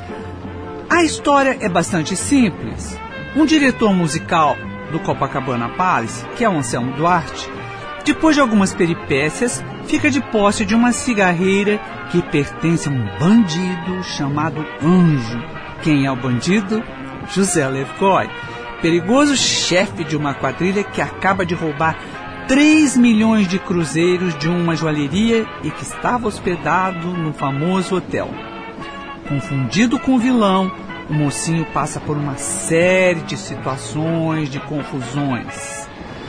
A história é bastante simples. Um diretor musical do Copacabana Palace, que é o Anselmo Duarte, depois de algumas peripécias, fica de posse de uma cigarreira que pertence a um bandido chamado Anjo. Quem é o bandido? José Levgoy, perigoso chefe de uma quadrilha que acaba de roubar três milhões de cruzeiros de uma joalheria e que estava hospedado no famoso hotel. Confundido com o vilão, o mocinho passa por uma série de situações, de confusões.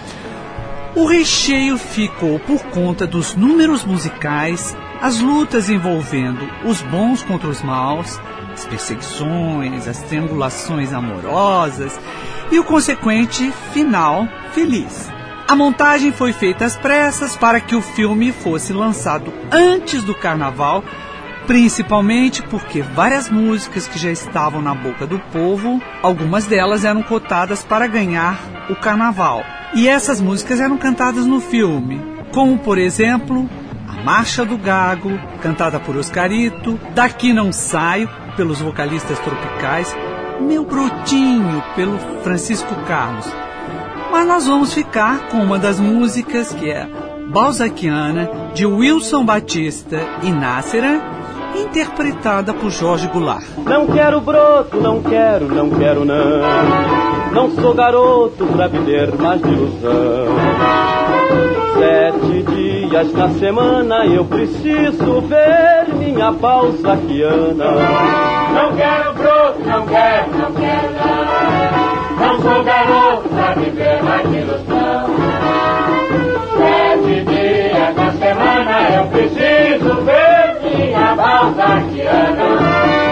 O recheio ficou por conta dos números musicais, as lutas envolvendo os bons contra os maus, as perseguições, as triangulações amorosas e o consequente final feliz. A montagem foi feita às pressas para que o filme fosse lançado antes do carnaval, principalmente porque várias músicas que já estavam na boca do povo, algumas delas eram cotadas para ganhar o carnaval. E essas músicas eram cantadas no filme, como, por exemplo, A Marcha do Gago, cantada por Oscarito, Daqui Não Saio, pelos vocalistas tropicais, Meu Brotinho, pelo Francisco Carlos. Mas nós vamos ficar com uma das músicas, que é Balzaquiana, de Wilson Batista e Nácera, interpretada por Jorge Goulart. Não quero broto, não quero, não quero não. Não sou garoto pra viver mais de ilusão. Sete dias na semana eu preciso ver minha Balzaquiana. Não quero broto, não quero, não quero não. Não sou garoto pra viver mais de ilusão. Sete dias na semana eu preciso ver minha Balzaquiana.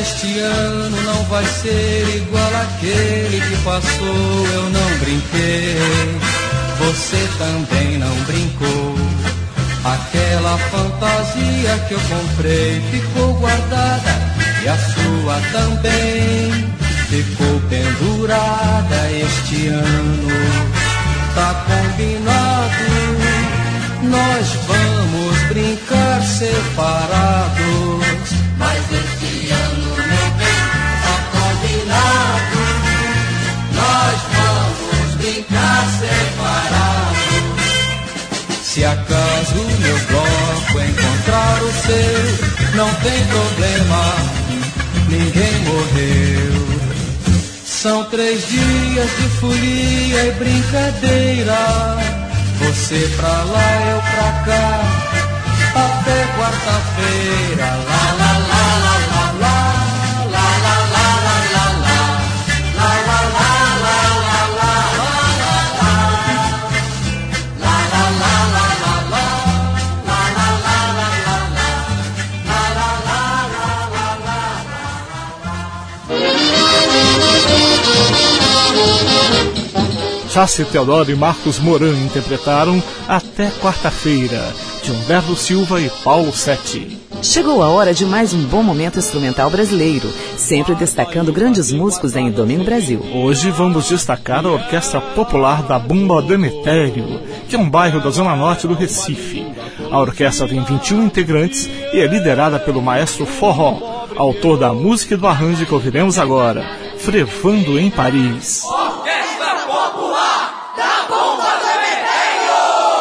este ano não vai ser igual àquele que passou. Eu não brinquei, você também não brincou. Aquela fantasia que eu comprei ficou guardada e a sua também ficou pendurada. Este ano tá combinado, nós vamos brincar separados. Mas este ano não vem, tá combinado, nós vamos brincar separados. Se acaso meu bloco encontrar o seu, não tem problema, ninguém morreu. São três dias de folia e brincadeira, você pra lá, eu pra cá, até quarta-feira. Lá, lá, lá, lá, lá, lá, lá, lá, lá, lá, lá, lá, lá, lá, lá, lá, Jaci Teodoro e Marcos Moran interpretaram Até Quarta-feira, de Humberto Silva e Paulo Sete. Chegou a hora de mais um bom momento instrumental brasileiro, sempre destacando grandes músicos em Domingo Brasil. Hoje vamos destacar a Orquestra Popular da Bomba do Emetério, que é um bairro da zona norte do Recife. A orquestra tem vinte e um integrantes e é liderada pelo maestro Forró, autor da música e do arranjo que ouviremos agora, Frevando em Paris. Orquestra Popular da Bomba do Emetério!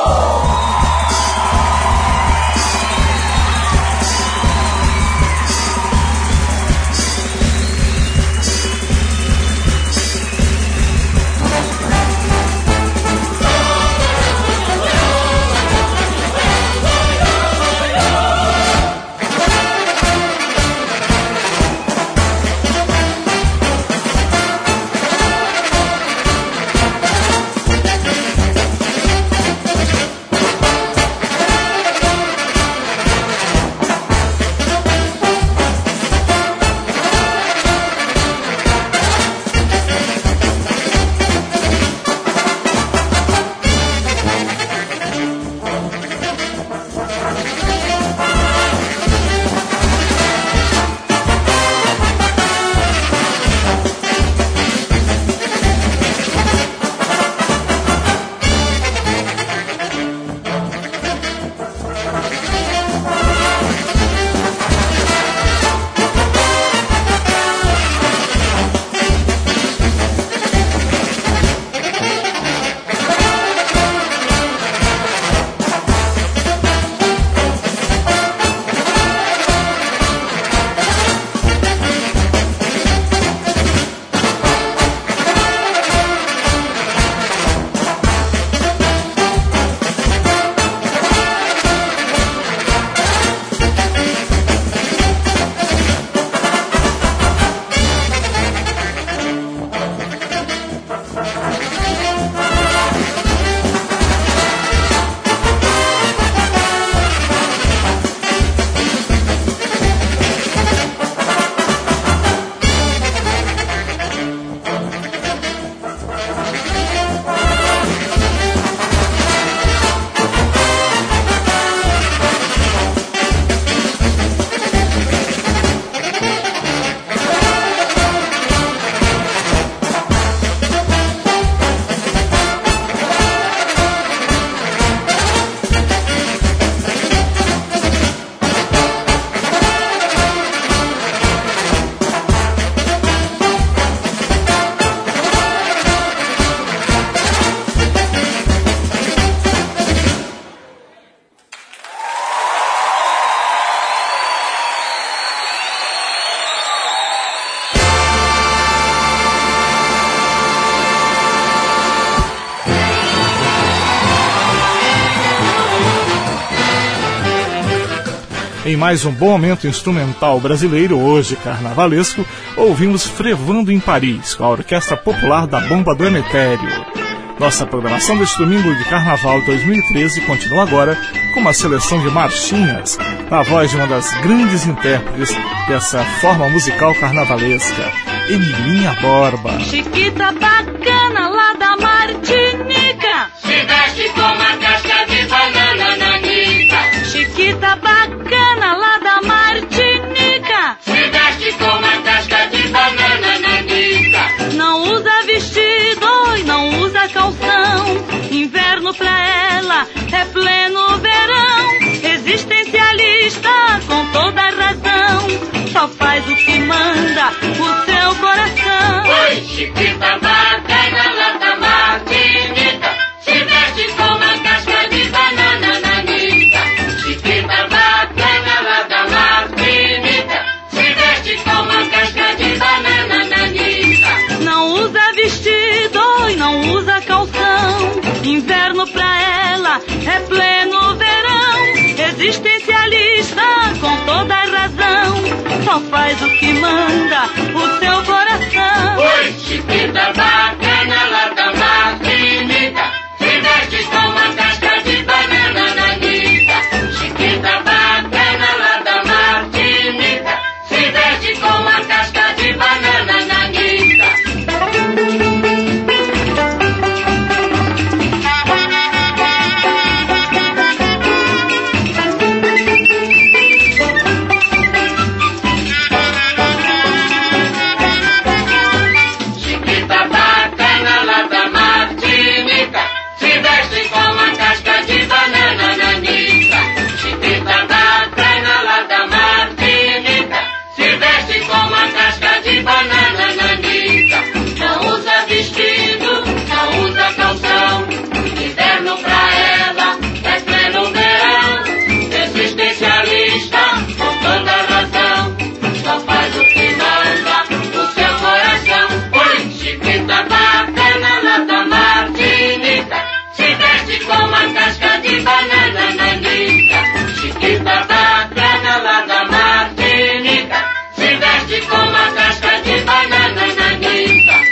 Em mais um bom momento instrumental brasileiro, hoje carnavalesco, ouvimos Frevando em Paris, com a Orquestra Popular da Bomba do Emetério. Nossa programação deste domingo de Carnaval dois mil e treze continua agora com uma seleção de marchinhas, na voz de uma das grandes intérpretes dessa forma musical carnavalesca, Emilinha Borba. Chiquita bacana lá da Martinica, se veste com uma casca de banana nanica. Chiquita bacana lá da Martinica, se veste com uma casca de banana nanica. não usa vestido e não usa calção, inverno pra ela é pleno verão, existencialista com toda razão, só faz o que manda o seu coração. Oi, Chiquita bacana lá da Martinica, se veste com uma casca de banana nanica. Chiquita bacana lá da Martinica, se veste com uma casca de banana nanica. não usa vestido e não usa calção, inverno pra ela é pleno verão, existencialista com toda razão, só faz o que manda o seu coração. Oi, Chiquita bacana lá da Martinica, se veste com uma casca de banana nanica. Chiquita bacana lá da Martinica, se veste com uma casca de banana nanica. Chiquita bacana lá da Martinica, se veste com uma casca de banana nanica. Chiquita bacana lá da Martinica, se veste com uma casca de banana nanica. Não usa vestido, não usa calção, inverno pra ela é pleno verão, existencialista com toda razão, só faz o que manda o seu coração. Oi, Chiquita bacana lá da Martinica, se veste com uma casca de banana nanica. Chiquita bacana lá da Martinica, se veste com uma casca de banana nanica.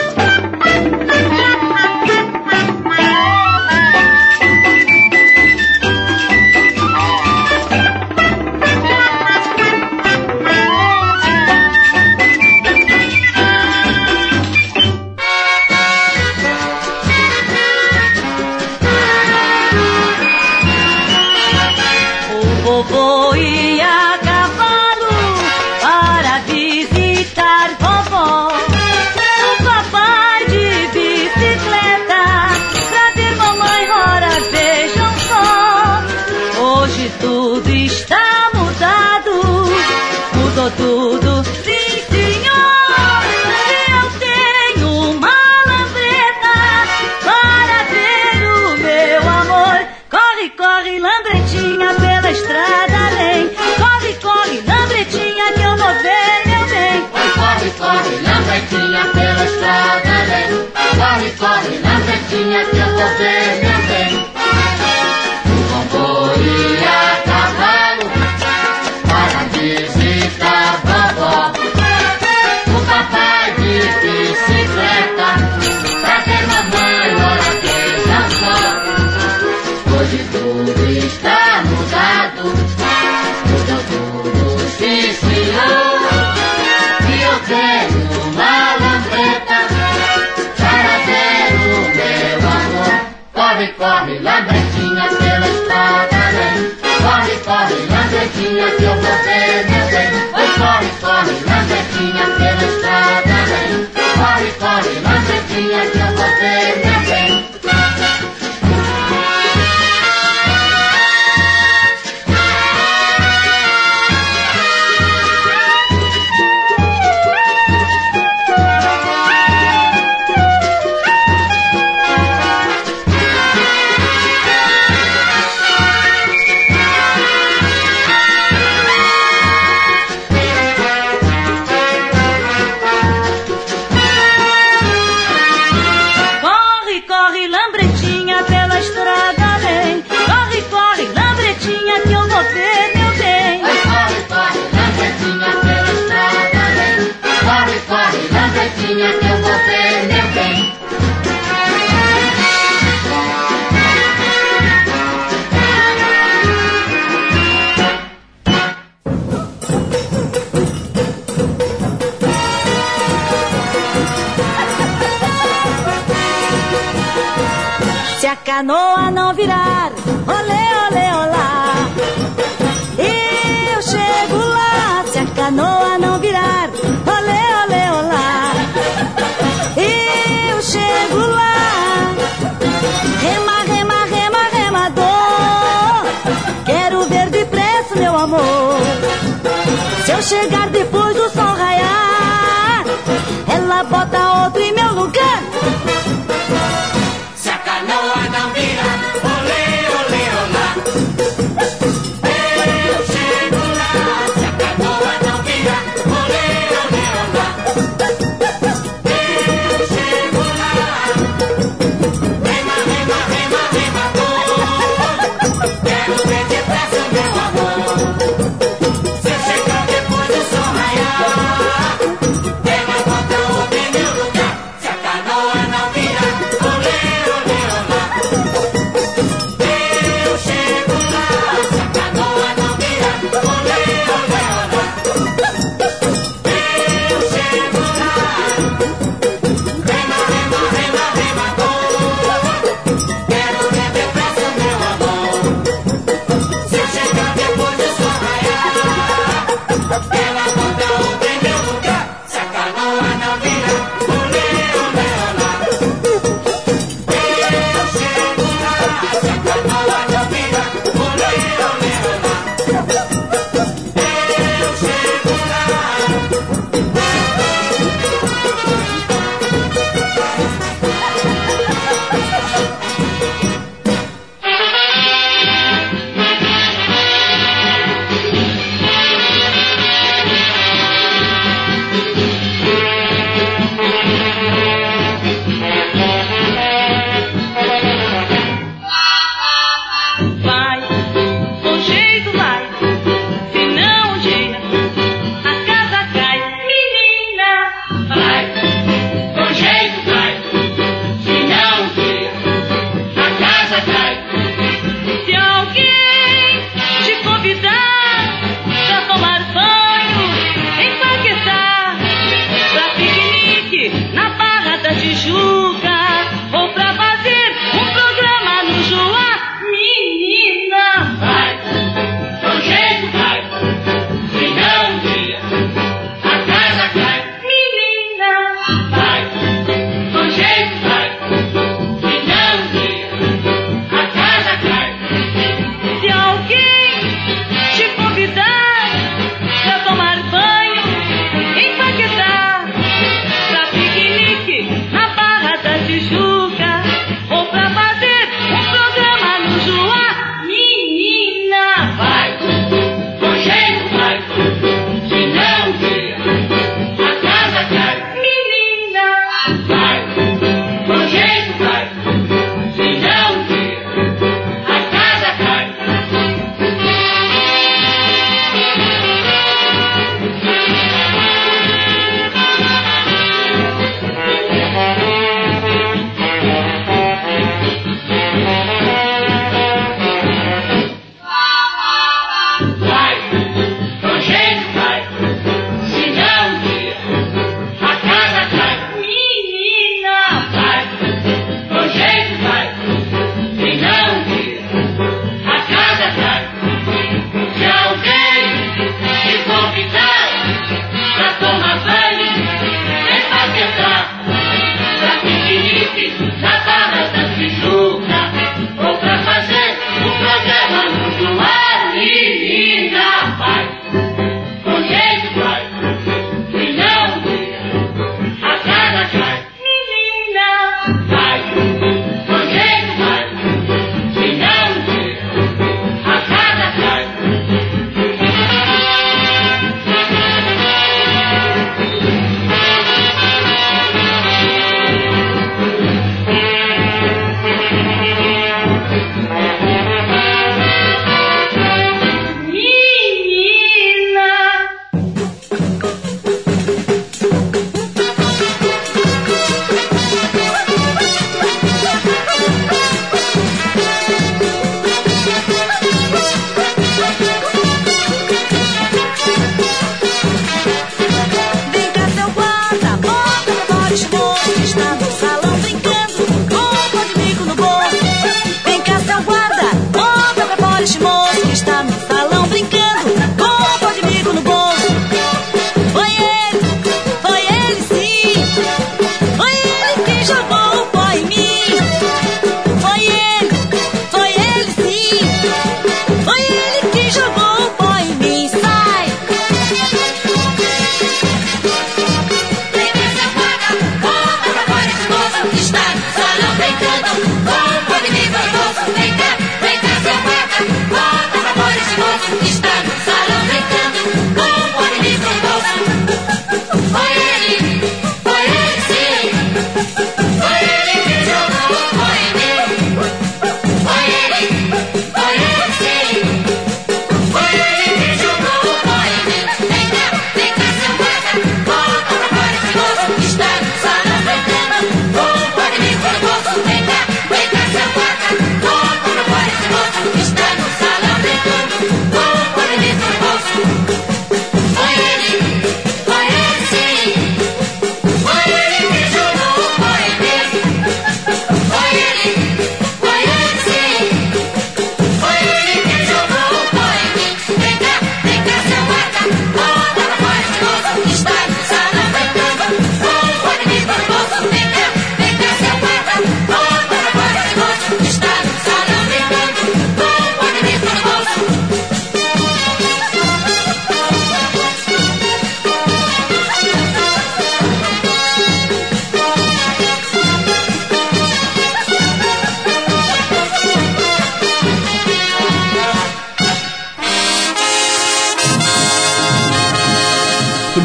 O vovô ia a cavalo para visitar vovó, o papai de bicicleta pra ver mamãe. Ora, vejam só, hoje tudo está mudado, mudou tudo, sim senhor. Eu tenho uma lambreta para ver o meu amor. Corre, corre, lambretinha pela estrada além, corre, corre, lambretinha que eu vou ver meu bem. Oi, corre, corre, lambretinha pela estrada além, corre, corre, lambretinha que eu vou ver meu bem. O vovô ia a cavalo para visitar vovó, o papai de bicicleta pra ver mamãe. Ora, vejam só, hoje tudo está mudado, mudou tudo, sim senhor. E eu tenho uma lambreta para ver o meu amor. Corre, corre, lambretinha pela estrada além, corre, corre, lambretinha que eu vou ver meu bem. Oi, corre, corre, lambretinha pela estrada além, corre, corre, lambretinha que eu vou ver meu bem. Corre, Se a canoa não virar, olê, olê, olá, eu chego lá. Se a canoa não virar, olê, olê, olá, eu chego lá. Rema, rema, rema, remador, quero ver depressa, meu amor. Se eu chegar depois do sol raiar, ela bota outro em meu lugar. Se a canoa não vira, olê, olê, olá, eu chego lá. Se a canoa não vira, olê, olê, olá, eu chego lá. Rema, rema, rema, remador, quero ver depressa, meu amor. Se eu chegar depois do sol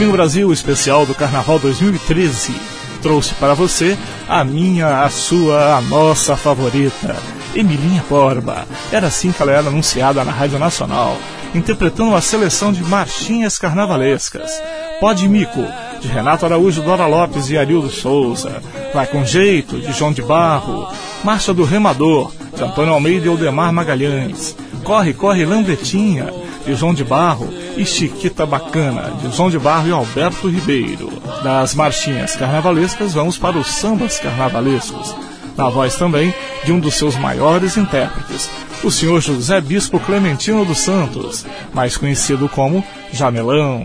Domingo Brasil, especial do Carnaval dois mil e treze. Trouxe para você a minha, a sua, a nossa favorita, Emilinha Borba. Era assim que ela era anunciada na Rádio Nacional, interpretando uma seleção de marchinhas carnavalescas. Pode Mico, de Renato Araújo, Dora Lopes e Arildo Souza. Vai com Jeito, de João de Barro. Marcha do Remador, de Antônio Almeida e Aldemar Magalhães. Corre, Corre, Lambretinha, de João de Barro, e Chiquita Bacana, de João de Barro e Alberto Ribeiro. Das marchinhas carnavalescas, vamos para os sambas carnavalescos, na voz também de um dos seus maiores intérpretes, o senhor José Bispo Clementino dos Santos, mais conhecido como Jamelão.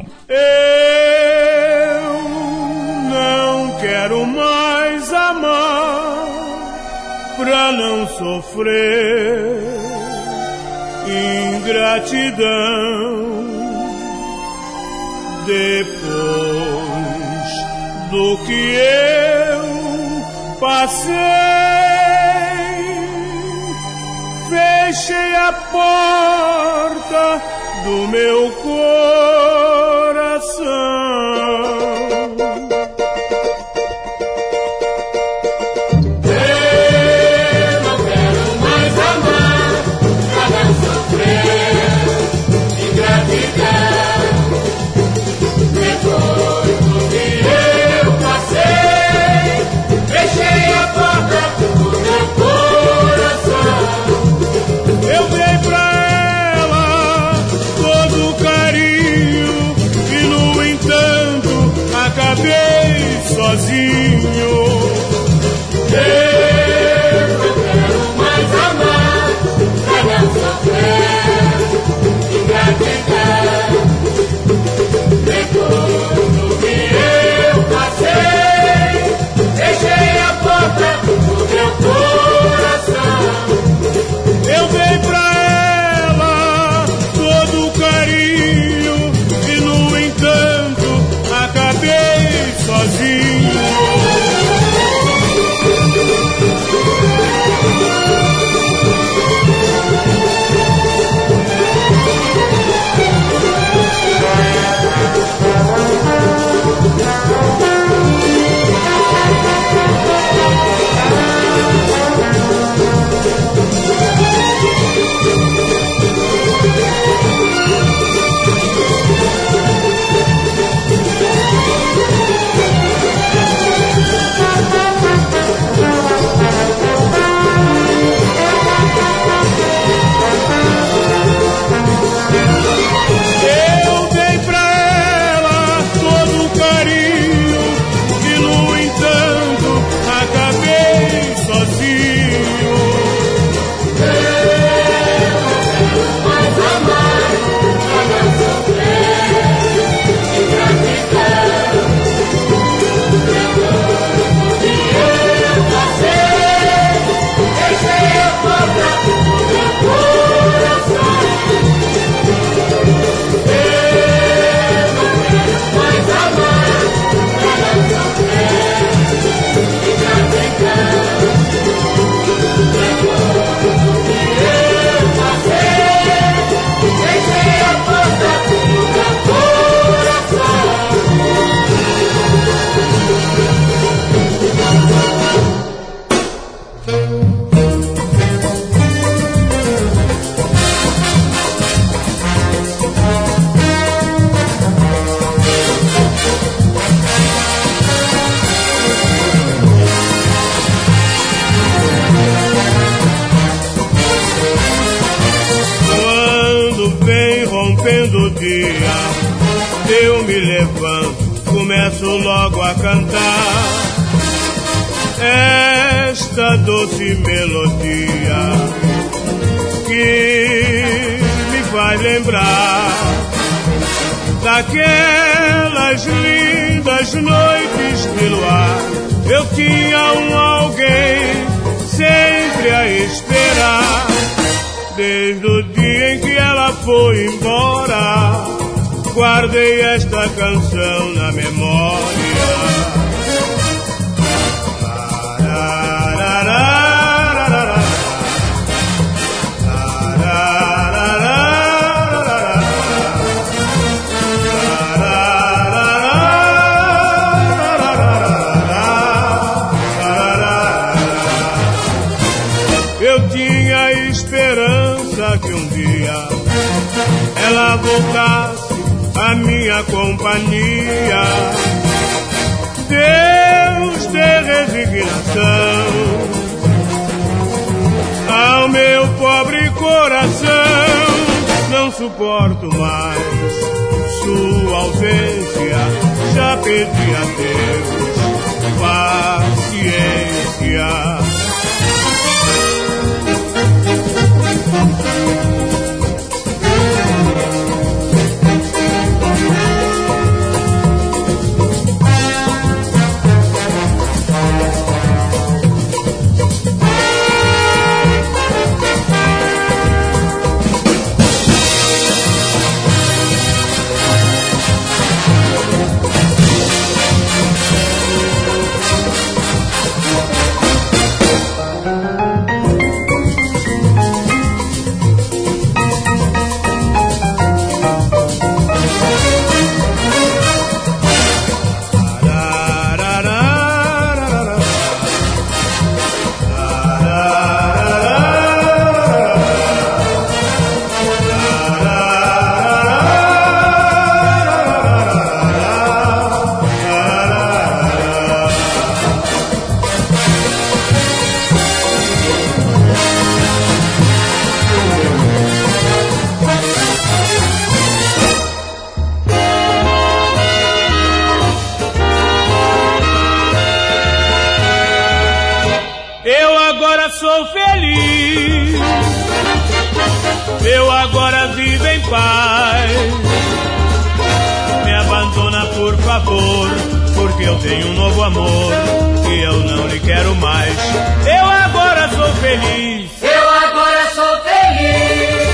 Eu não quero mais amar pra não sofrer ingratidão. Depois do que eu passei, fechei a porta do meu coração. Sozinho, eu não quero mais amar pra não sofrer ingratidão. Depois do que eu passei, fechei a porta do meu coração. Eu dei pra ela todo o carinho e no entanto acabei sozinho. Eu me levanto, começo logo a cantar esta doce melodia que me faz lembrar daquelas lindas noites de luar. Eu tinha um alguém sempre a esperar, desde o dia em que ela foi embora. Guardei esta canção na memória. eu tinha esperança que um dia ela voltasse à minha companhia. Deus dê resignação ao meu pobre coração. Não suporto mais sua ausência, já pedi a Deus paciência. Sou feliz, eu agora vivo em paz. Me abandona por favor, porque eu tenho um novo amor e eu não lhe quero mais. Eu agora sou feliz, eu agora sou feliz,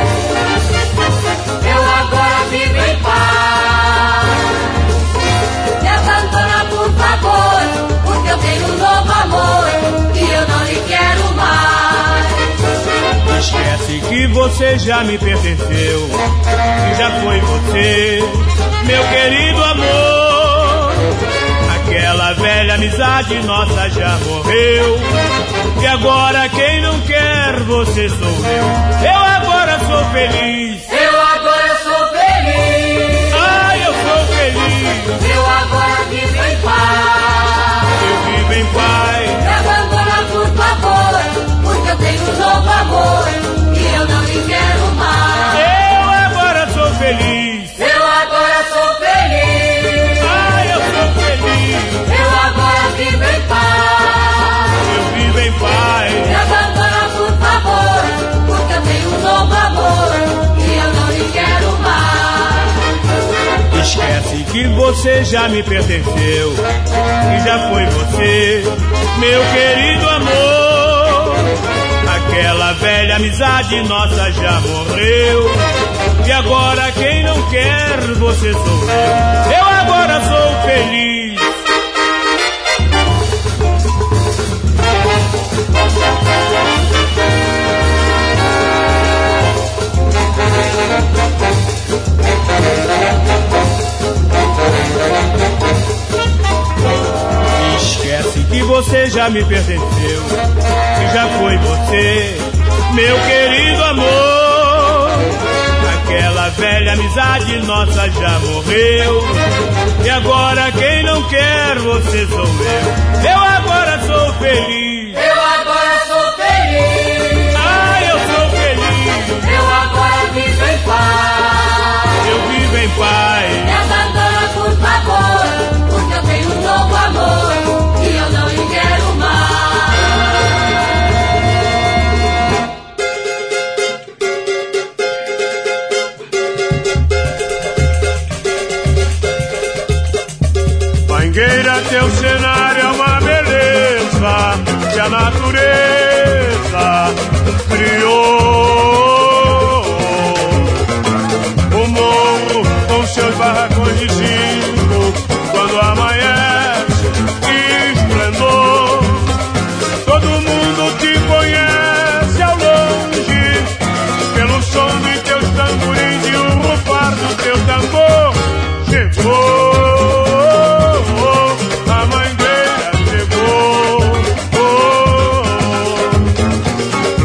eu agora vivo em paz. Me abandona por favor, porque eu tenho um novo amor e eu não lhe quero mais. Esquece que você já me pertenceu, que já foi você, meu querido amor. Aquela velha amizade nossa já morreu, e agora quem não quer você sou eu. Eu agora sou feliz, eu agora sou feliz, ai eu sou feliz, eu agora vivo em paz. Eu vivo em paz. Me abandona por favor, porque eu tenho um novo amor e eu não lhe quero mais. Eu agora sou feliz, eu agora sou feliz, ai eu sou feliz, eu agora vivo em paz. Eu vivo em paz. Me abandona por favor, porque eu tenho um novo amor e eu não lhe quero mais. Esquece que você já me pertenceu, que já foi você, meu querido amor. Aquela velha amizade nossa já morreu, e agora quem não quer você sou eu. Eu agora sou feliz. Esquece que você já me pertenceu, que já foi você, meu querido amor. Aquela velha amizade nossa já morreu, e agora quem não quer você sou eu. Eu agora sou feliz, eu agora sou feliz, ai eu sou feliz, eu agora vivo em paz. Eu vivo em paz. Me abandona por favor, porque eu tenho um novo amor e eu não lhe quero mais. Mangueira, teu cenário é uma beleza que a natureza criou. O morro com seus barracões de zinco, quando amanhece, que esplendor. Todo mundo te conhece ao longe, pelo som de teus tamborins e o rufar do teu tambor. Chegou a Mangueira, chegou.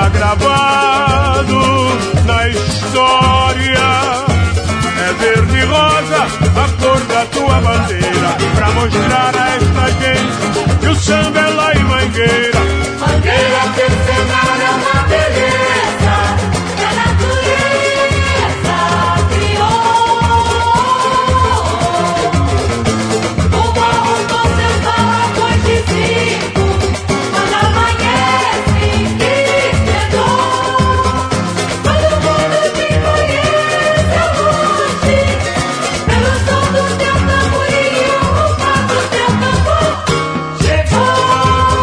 está gravado na história. É verde e rosa a cor da tua bandeira, pra mostrar a esta gente que o samba é lá em Mangueira. Mangueira, teu cenário é uma beleza, que a natureza criou. O morro com seus barracões de zinco, quando amanhece, que esplendor. Todo mundo te conhece ao longe, pelo som do teu tamborim, o rufar do teu tambor. Chegou.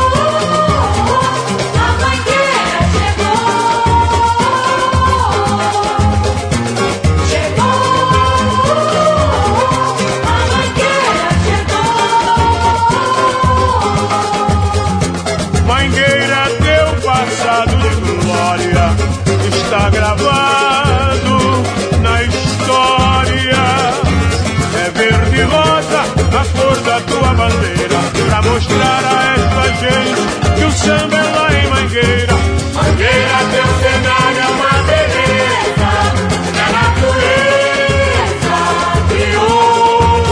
Está gravado na história. É verde e rosa a cor da tua bandeira, pra mostrar a esta gente que o samba é lá em Mangueira. Mangueira, teu cenário é uma beleza, que a natureza criou.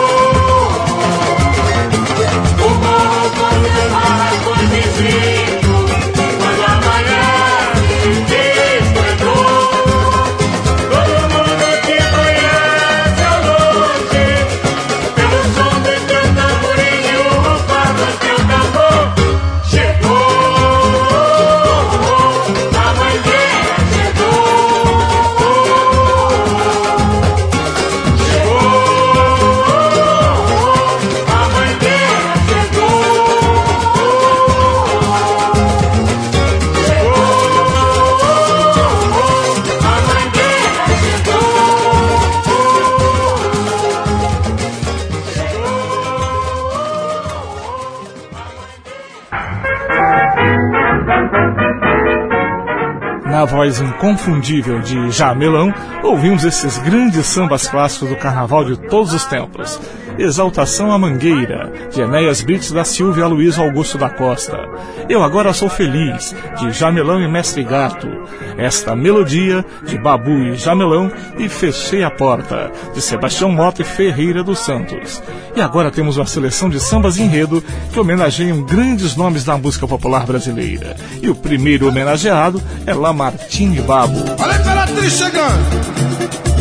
O morro com seus barracões de zinco, quando amanhece, que esplendor. Todo mundo te conhece ao longe, pelo som do teu tamborim e o rufar do teu tambor. Chegou. Na voz inconfundível de Jamelão, ouvimos esses grandes sambas clássicos do carnaval de todos os tempos. Exaltação à Mangueira, de Enéas Brits da Silva e Aloysio Augusto da Costa. Eu Agora Sou Feliz, de Jamelão e Mestre Gato. Esta Melodia, de Babu e Jamelão, e Fechei a Porta, de Sebastião Mota e Ferreira dos Santos. E agora temos uma seleção de sambas enredo que homenageiam grandes nomes da música popular brasileira. E o primeiro homenageado é Lamartine Babo. Olha a Imperatriz chegando!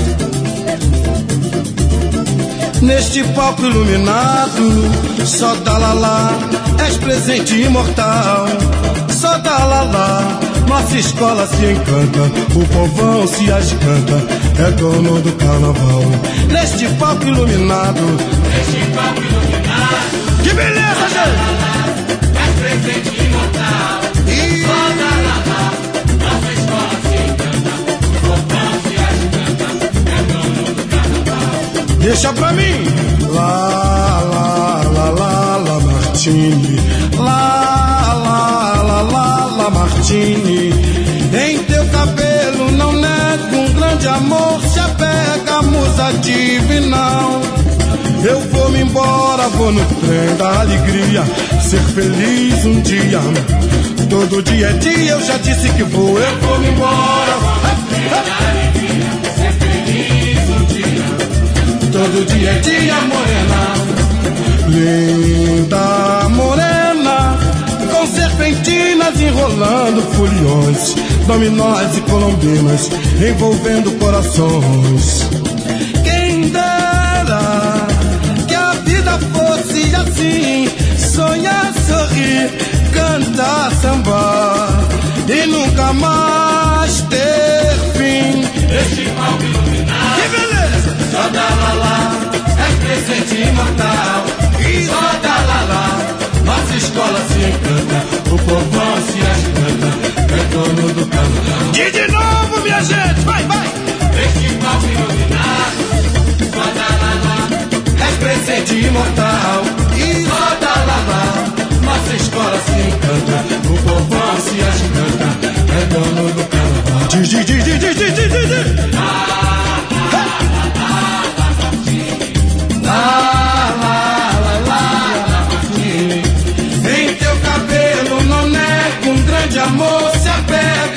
Neste palco iluminado, só dá lalá, és presente imortal. Só dá lalá, nossa escola se encanta, o povão se agiganta, é dono do carnaval. Neste palco iluminado, neste palco iluminado, que beleza, gente! És presente imortal. E... só dá lalá, nossa escola se encanta, o povão se agiganta, é dono do carnaval. Deixa pra mim! Lá, lá, lá, lá, lá, Martini. Lá, lá, lá, lá, lá, Martini. Em teu cabelo não nego um grande amor, se apega a musa divinal. Eu vou me embora, vou no trem da alegria, ser feliz um dia. Todo dia é dia, eu já disse que vou. Eu vou me embora, vou no trem da alegria, ser feliz um dia. Todo dia é dia, morena, linda morena, com serpentinas enrolando foliões, dominós e colombinas envolvendo corações. Quem dera que a vida fosse assim, sonhar, sorrir, cantar, sambar e nunca mais ter fim. Este palco iluminado, que beleza! Só dá lalá, é presente imortal. E só dá lalá, nossa escola se encanta, o povão se agiganta, é dono do carnaval. E de novo, minha gente, vai, vai! Este palco iluminado, só dá lalá, é presente imortal. E só dá lalá, nossa escola se encanta, o povão se agiganta, é dono do carnaval. Diz, diz, diz, diz, diz, diz, diz, diz. Lá, lá, lá, lá, em teu cabelo não nego um grande amor, se apega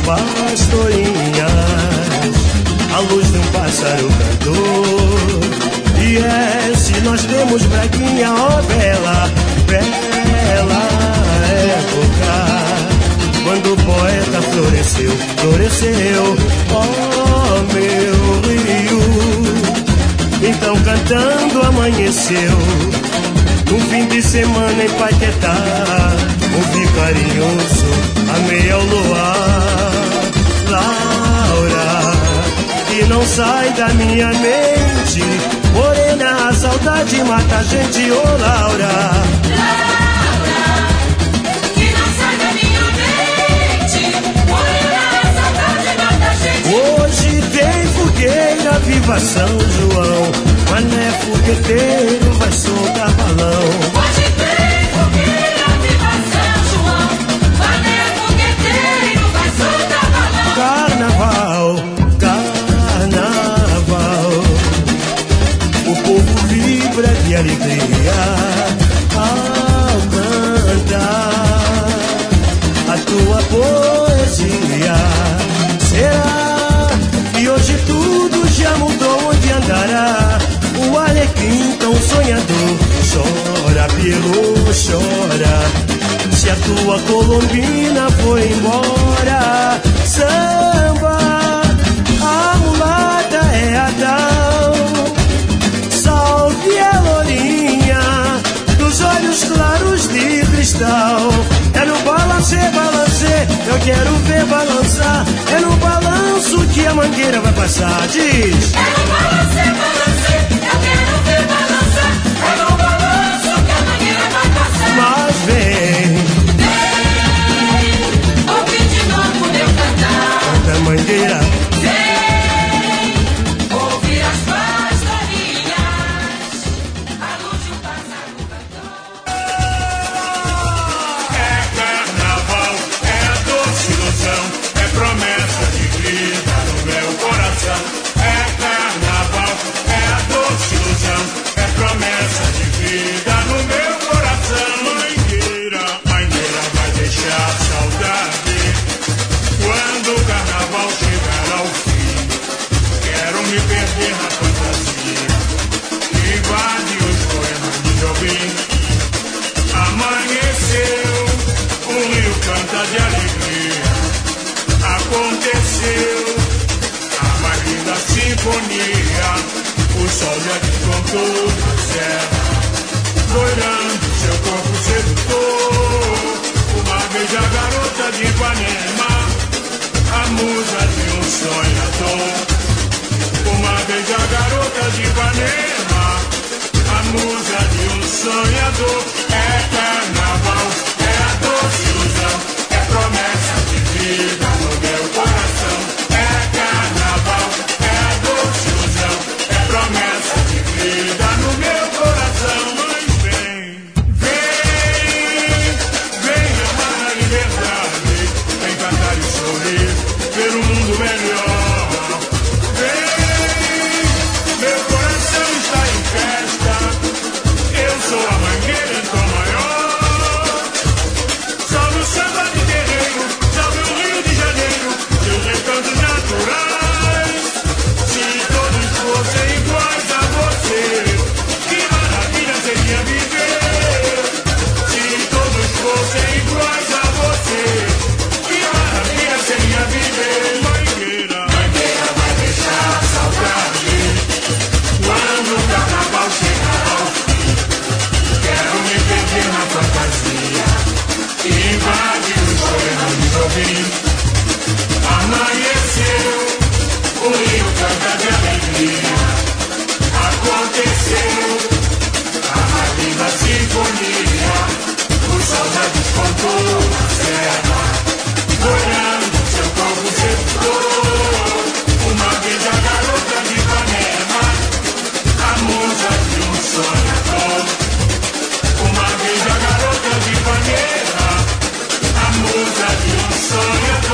pastorinhas, a luz de um pássaro cantor. E é se nós temos braguinha, ó bela, bela época, quando o poeta floresceu, floresceu, ó meu rio. Então cantando amanheceu, um fim de semana em Paquetá, ouvi carinhoso, amei ao luar. Laura, que não sai da minha mente, morena, a saudade mata a gente, ô oh, Laura. Laura, que não sai da minha mente, morena, a saudade mata a gente. Hoje tem fogueira, viva São João, mané fogueteiro vai soltar balão. Hoje tem fogueira, viva São João, mané fogueteiro vai soltar balão. Carnaval, carnaval, o povo vibra de alegria ao cantar a tua poesia. Será que hoje tudo já mudou? Onde andará o alecrim tão sonhador? Chora, Pierrot, chora, se a tua colombina foi embora. Samba, a mulata é Adão, salve a lourinha dos olhos claros de cristal. É no balancê, balancê, eu quero ver balançar. É no balanço que a mangueira vai passar, diz. É no balancê, balancê, eu quero ver balançar. É no balanço que a mangueira vai passar. Mas vem, vem, ouve de novo meu cantar. canta mangueira. Vem, ouvir as pastorinhas, a luz de um pássaro cantor. É carnaval, é doce ilusão, é promessa de vida no meu coração. É carnaval, é doce ilusão, é promessa de vida no meu coração. Mangueira, mangueira vai deixar saudade quando o carnaval chegar ao fim. Quero me perder na fantasia que invade os poemas de Jobim. Amanheceu, o rio canta de alegria. Aconteceu a mais linda sinfonia. O sol já descontou na serra, doirando seu corpo sedutor. Uma vez a garota de Ipanema, a musa de um sonhador. Uma vez a garota de Ipanema, a musa de um sonhador. É carnaval, é a doce ilusão, é promessa de vida no meu coração. É carnaval, é a doce ilusão, é promessa de vida no meu coração. Mas vem, vem, vem amar a liberdade, vem cantar e sorrir, ver um mundo melhor. Vem, meu coração está em festa, eu sou a mangueira em tom maior. Salve o samba de terreiro, salve o Rio de Janeiro, seus recantos naturais. Se todos fossem iguais a você, que maravilha seria viver. Se todos fossem iguais a você, que maravilha seria viver. Mangueira, mangueira vai deixar saudade quando o carnaval chegar ao fim. Quero me perder na fantasia que invade os poemas de Jobim. Amanheceu, o rio canta de alegria. Aconteceu a mais linda sinfonia. O sol já descontou na serra, doirando seu corpo sedutor. Uma vez a garota de Ipanema, a musa de um sonhador. Uma vez a garota de Ipanema, a musa de um sonhador.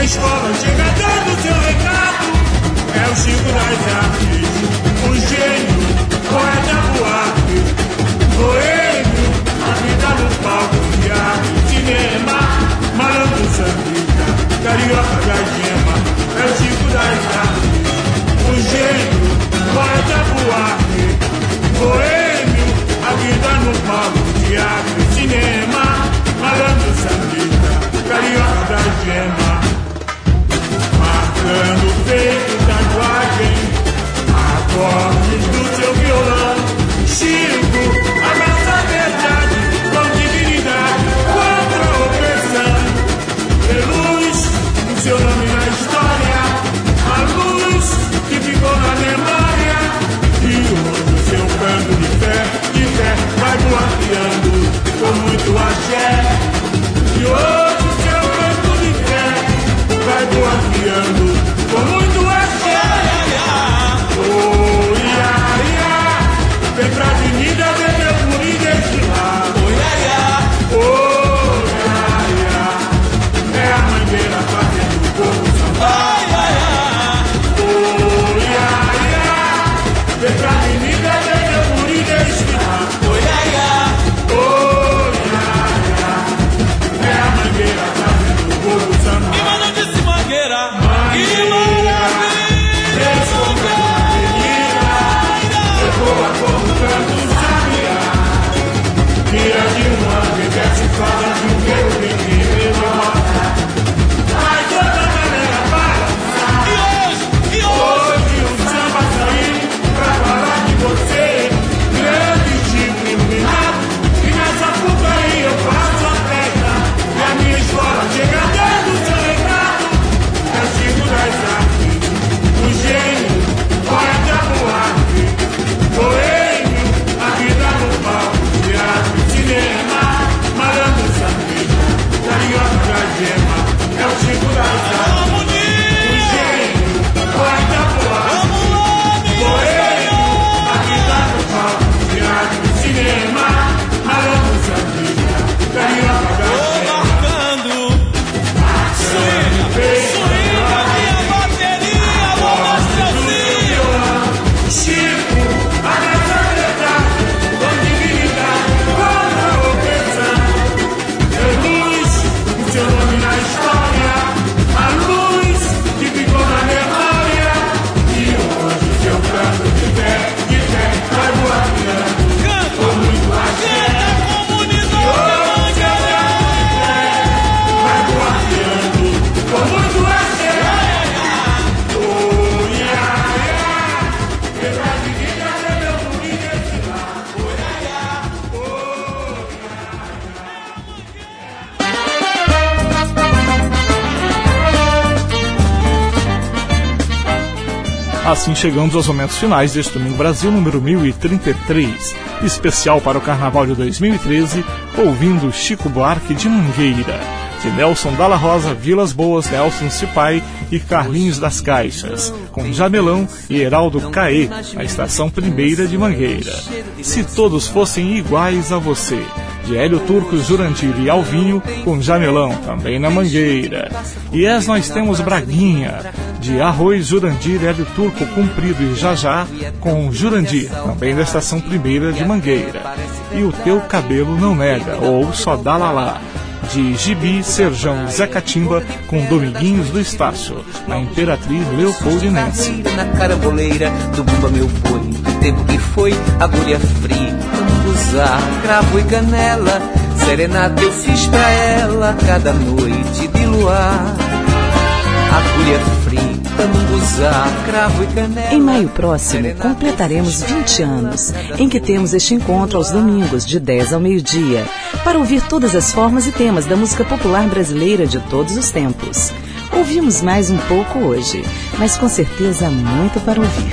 escola chega dando seu recado. É o Chico das Artes, o gênio, poeta Buarque, boêmio, a vida no palco, teatro, cinema, malandro sambista, carioca da gema. É o Chico das Artes, o gênio, poeta Buarque, boêmio, a vida no palco, teatro, cinema, malandro sambista, carioca da gema. Marcando feito tatuagem, acordes do seu violão. Chico, a nossa verdade, com dignidade, contra a opressão. Ter luz, o seu nome na história, a luz que ficou na memória. E hoje o seu canto de fé, de fé, vai guardiando com muito axé. E hoje o seu canto de fé vai guardiando com muito axé. Oh, ia, ia, vem pra avenida, vem meu guri desse lado. Oh, ia, ia, oh, ia, ia, é a mangueira fazendo o povo sambar. Oh, ia, ia, vem pra avenida, vem meu guri desse lado. Oh, ia, ia, oh, ia, ia, é a mangueira fazendo o povo sambar. E mano disse mangueira, boa como canto sabia. Mira de uma reverse fala de um guerreiro bem que mas toda maneira para. E hoje, e hoje, hoje o samba sair pra falar de você. Grande Chico iluminado, e nessa puta aí eu faço a festa. E a minha escola chega dando seu recado. É o Chico das Artes, o gênio, poeta Buarque, boêmio, a vida no palco, teatro, cinema, malandro sambista, carioca da gema. É o Chico das Artes, o gênio, poeta Buarque, boêmio, a vida no palco, teatro, cinema, malandro sambista, carioca da gema. Marcando, swinga, minha bateria, vou mostrar o seu Chico, a nossa verdade, com dignidade, contra a opressão. É luz, o seu nome na história, a luz que ficou na memória. E hoje o seu canto de fé, de fé, vai guardiando com muito axé. E hoje o seu canto de fé, vai guardiando com muito axé. Oh, yeah, yeah. Pela avenida, meu guri desse lado. Oh, yeah, yeah. Assim chegamos aos momentos finais deste Domingo Brasil número mil e trinta e três, especial para o Carnaval de dois mil e treze, ouvindo Chico Buarque de Mangueira, de Nelson Dalla Rosa, Vilas Boas, Nelson Cipai e Carlinhos das Caixas, com Jamelão e Heraldo Caê, na estação primeira de Mangueira. Se Todos Fossem Iguais a Você, de Hélio Turco, Jurandir e Alvinho, com Jamelão, também na Mangueira. E És Nós Temos Braguinha, de Arroz, Jurandir, Hélio Turco, Cumprido e Jajá, com Jurandir, também da estação primeira de Mangueira. E O Teu Cabelo Não Nega, ou Só Dá Lalá, de Gibi, Serjão e Zé Catimba, com Dominguinhos do Estácio, na Imperatriz Leopoldinense. Na caramboleira do bumba meu boi, do tempo que foi agulha fria, cambuzá, cravo e canela, serenata eu fiz pra ela cada noite de luar. Agulha fria, tambuzá, cravo e canela. Em maio próximo, completaremos vinte anos, em que temos este encontro aos domingos, de dez ao meio-dia, para ouvir todas as formas e temas da música popular brasileira de todos os tempos. Ouvimos mais um pouco hoje, mas com certeza há muito para ouvir.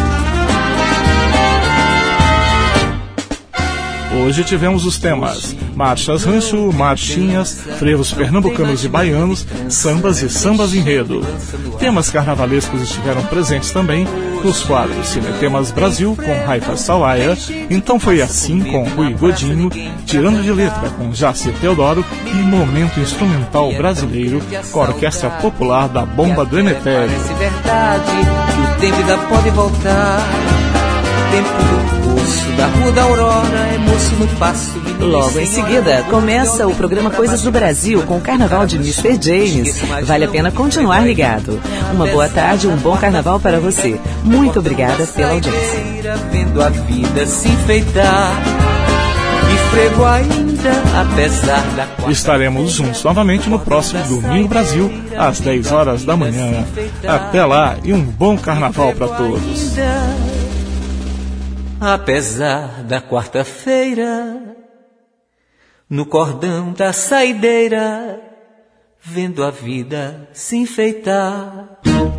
Hoje tivemos os temas marchas rancho, marchinhas, frevos pernambucanos e baianos, sambas e sambas enredo. Temas carnavalescos estiveram presentes também nos quadros Cinetemas Brasil com Raifa Salaia, Então Foi Assim com Rui Godinho, Tirando de Letra com Jaci Teodoro e Momento Instrumental Brasileiro com a Orquestra Popular da Bomba do Emetério. Parece verdade que o tempo ainda pode voltar. Tempo do curso da Rua da Aurora, é moço no passo. Logo em seguida, começa o programa Coisas do Brasil com o Carnaval de mister James. Vale a pena continuar ligado. Uma boa tarde, um bom carnaval para você. Muito obrigada pela audiência. Vendo a vida se enfeitar e frego ainda, apesar da... Estaremos juntos novamente no próximo Domingo Brasil, às dez horas da manhã. Até lá e um bom carnaval para todos. Apesar da quarta-feira, no cordão da saideira, vendo a vida se enfeitar.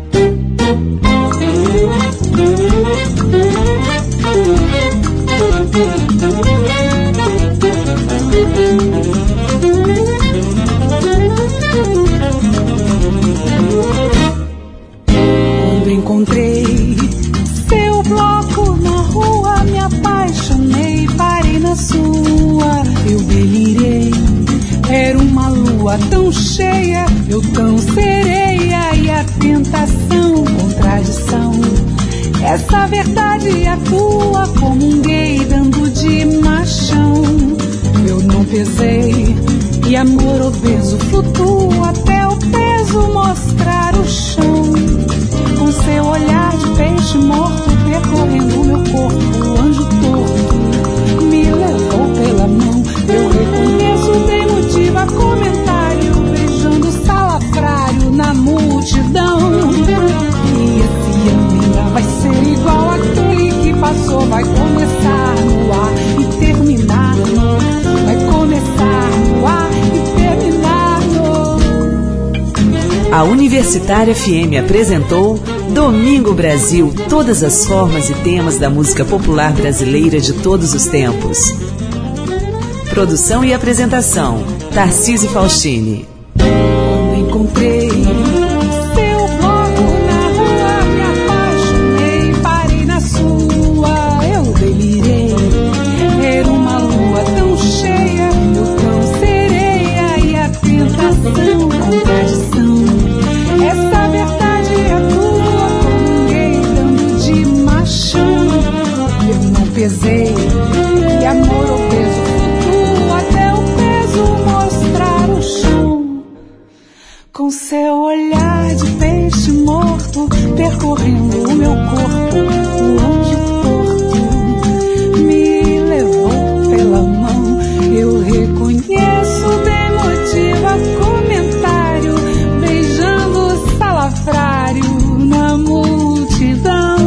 Quando encontrei seu bloco na rua, me apaixonei, parei na sua, eu delirei. Era uma lua tão cheia, eu tão sereia, e a tentação, contradição. Essa verdade atua como um gay dando de machão. Eu não pesei, e amor obeso flutua até o peso mostrar o chão. Com seu olhar de peixe morto percorrendo meu corpo, o anjo torto me levou pela mão. Eu reconheço, dei motivo a comentário, beijando o salafrário na multidão. E esse ano ainda vai ser igual àquele que passou. Vai começar no ar e terminar no... Vai começar no ar e terminar no... A Universitária F M apresentou Domingo Brasil, todas as formas e temas da música popular brasileira de todos os tempos. Produção e apresentação, Tarcísio Faustini. Quando encontrei seu bloco na rua, me apaixonei, parei na sua, eu delirei. Era uma lua tão cheia, eu tão sereia, e a tentação, contradição. Essa verdade atua como um gay dando de machão. Eu não pesei, e amor obeso flutua até o peso mostrar o chão. Com seu olhar de peixe morto percorrendo o meu corpo, o anjo torto me levou pela mão. Eu reconheço, dei motivo a comentário, beijando o salafrário na multidão.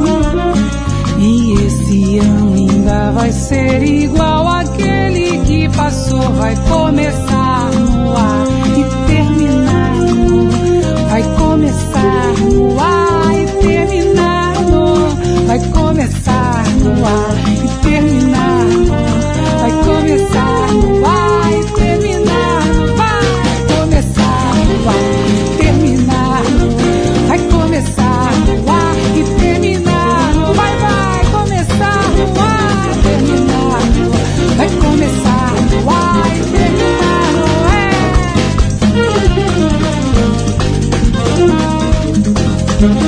E esse ano ainda vai ser igual àquele que passou. Vai começar no ar e terminar no... Vai começar no ar e terminar no... Vai começar no ar e terminar no... Vai começar no ar e terminar no... Vai começar no ar e terminar no... Vai começar no ar e terminar no... Vai, vai começar no ar e terminar no... Vai começar no ar e terminar no... É.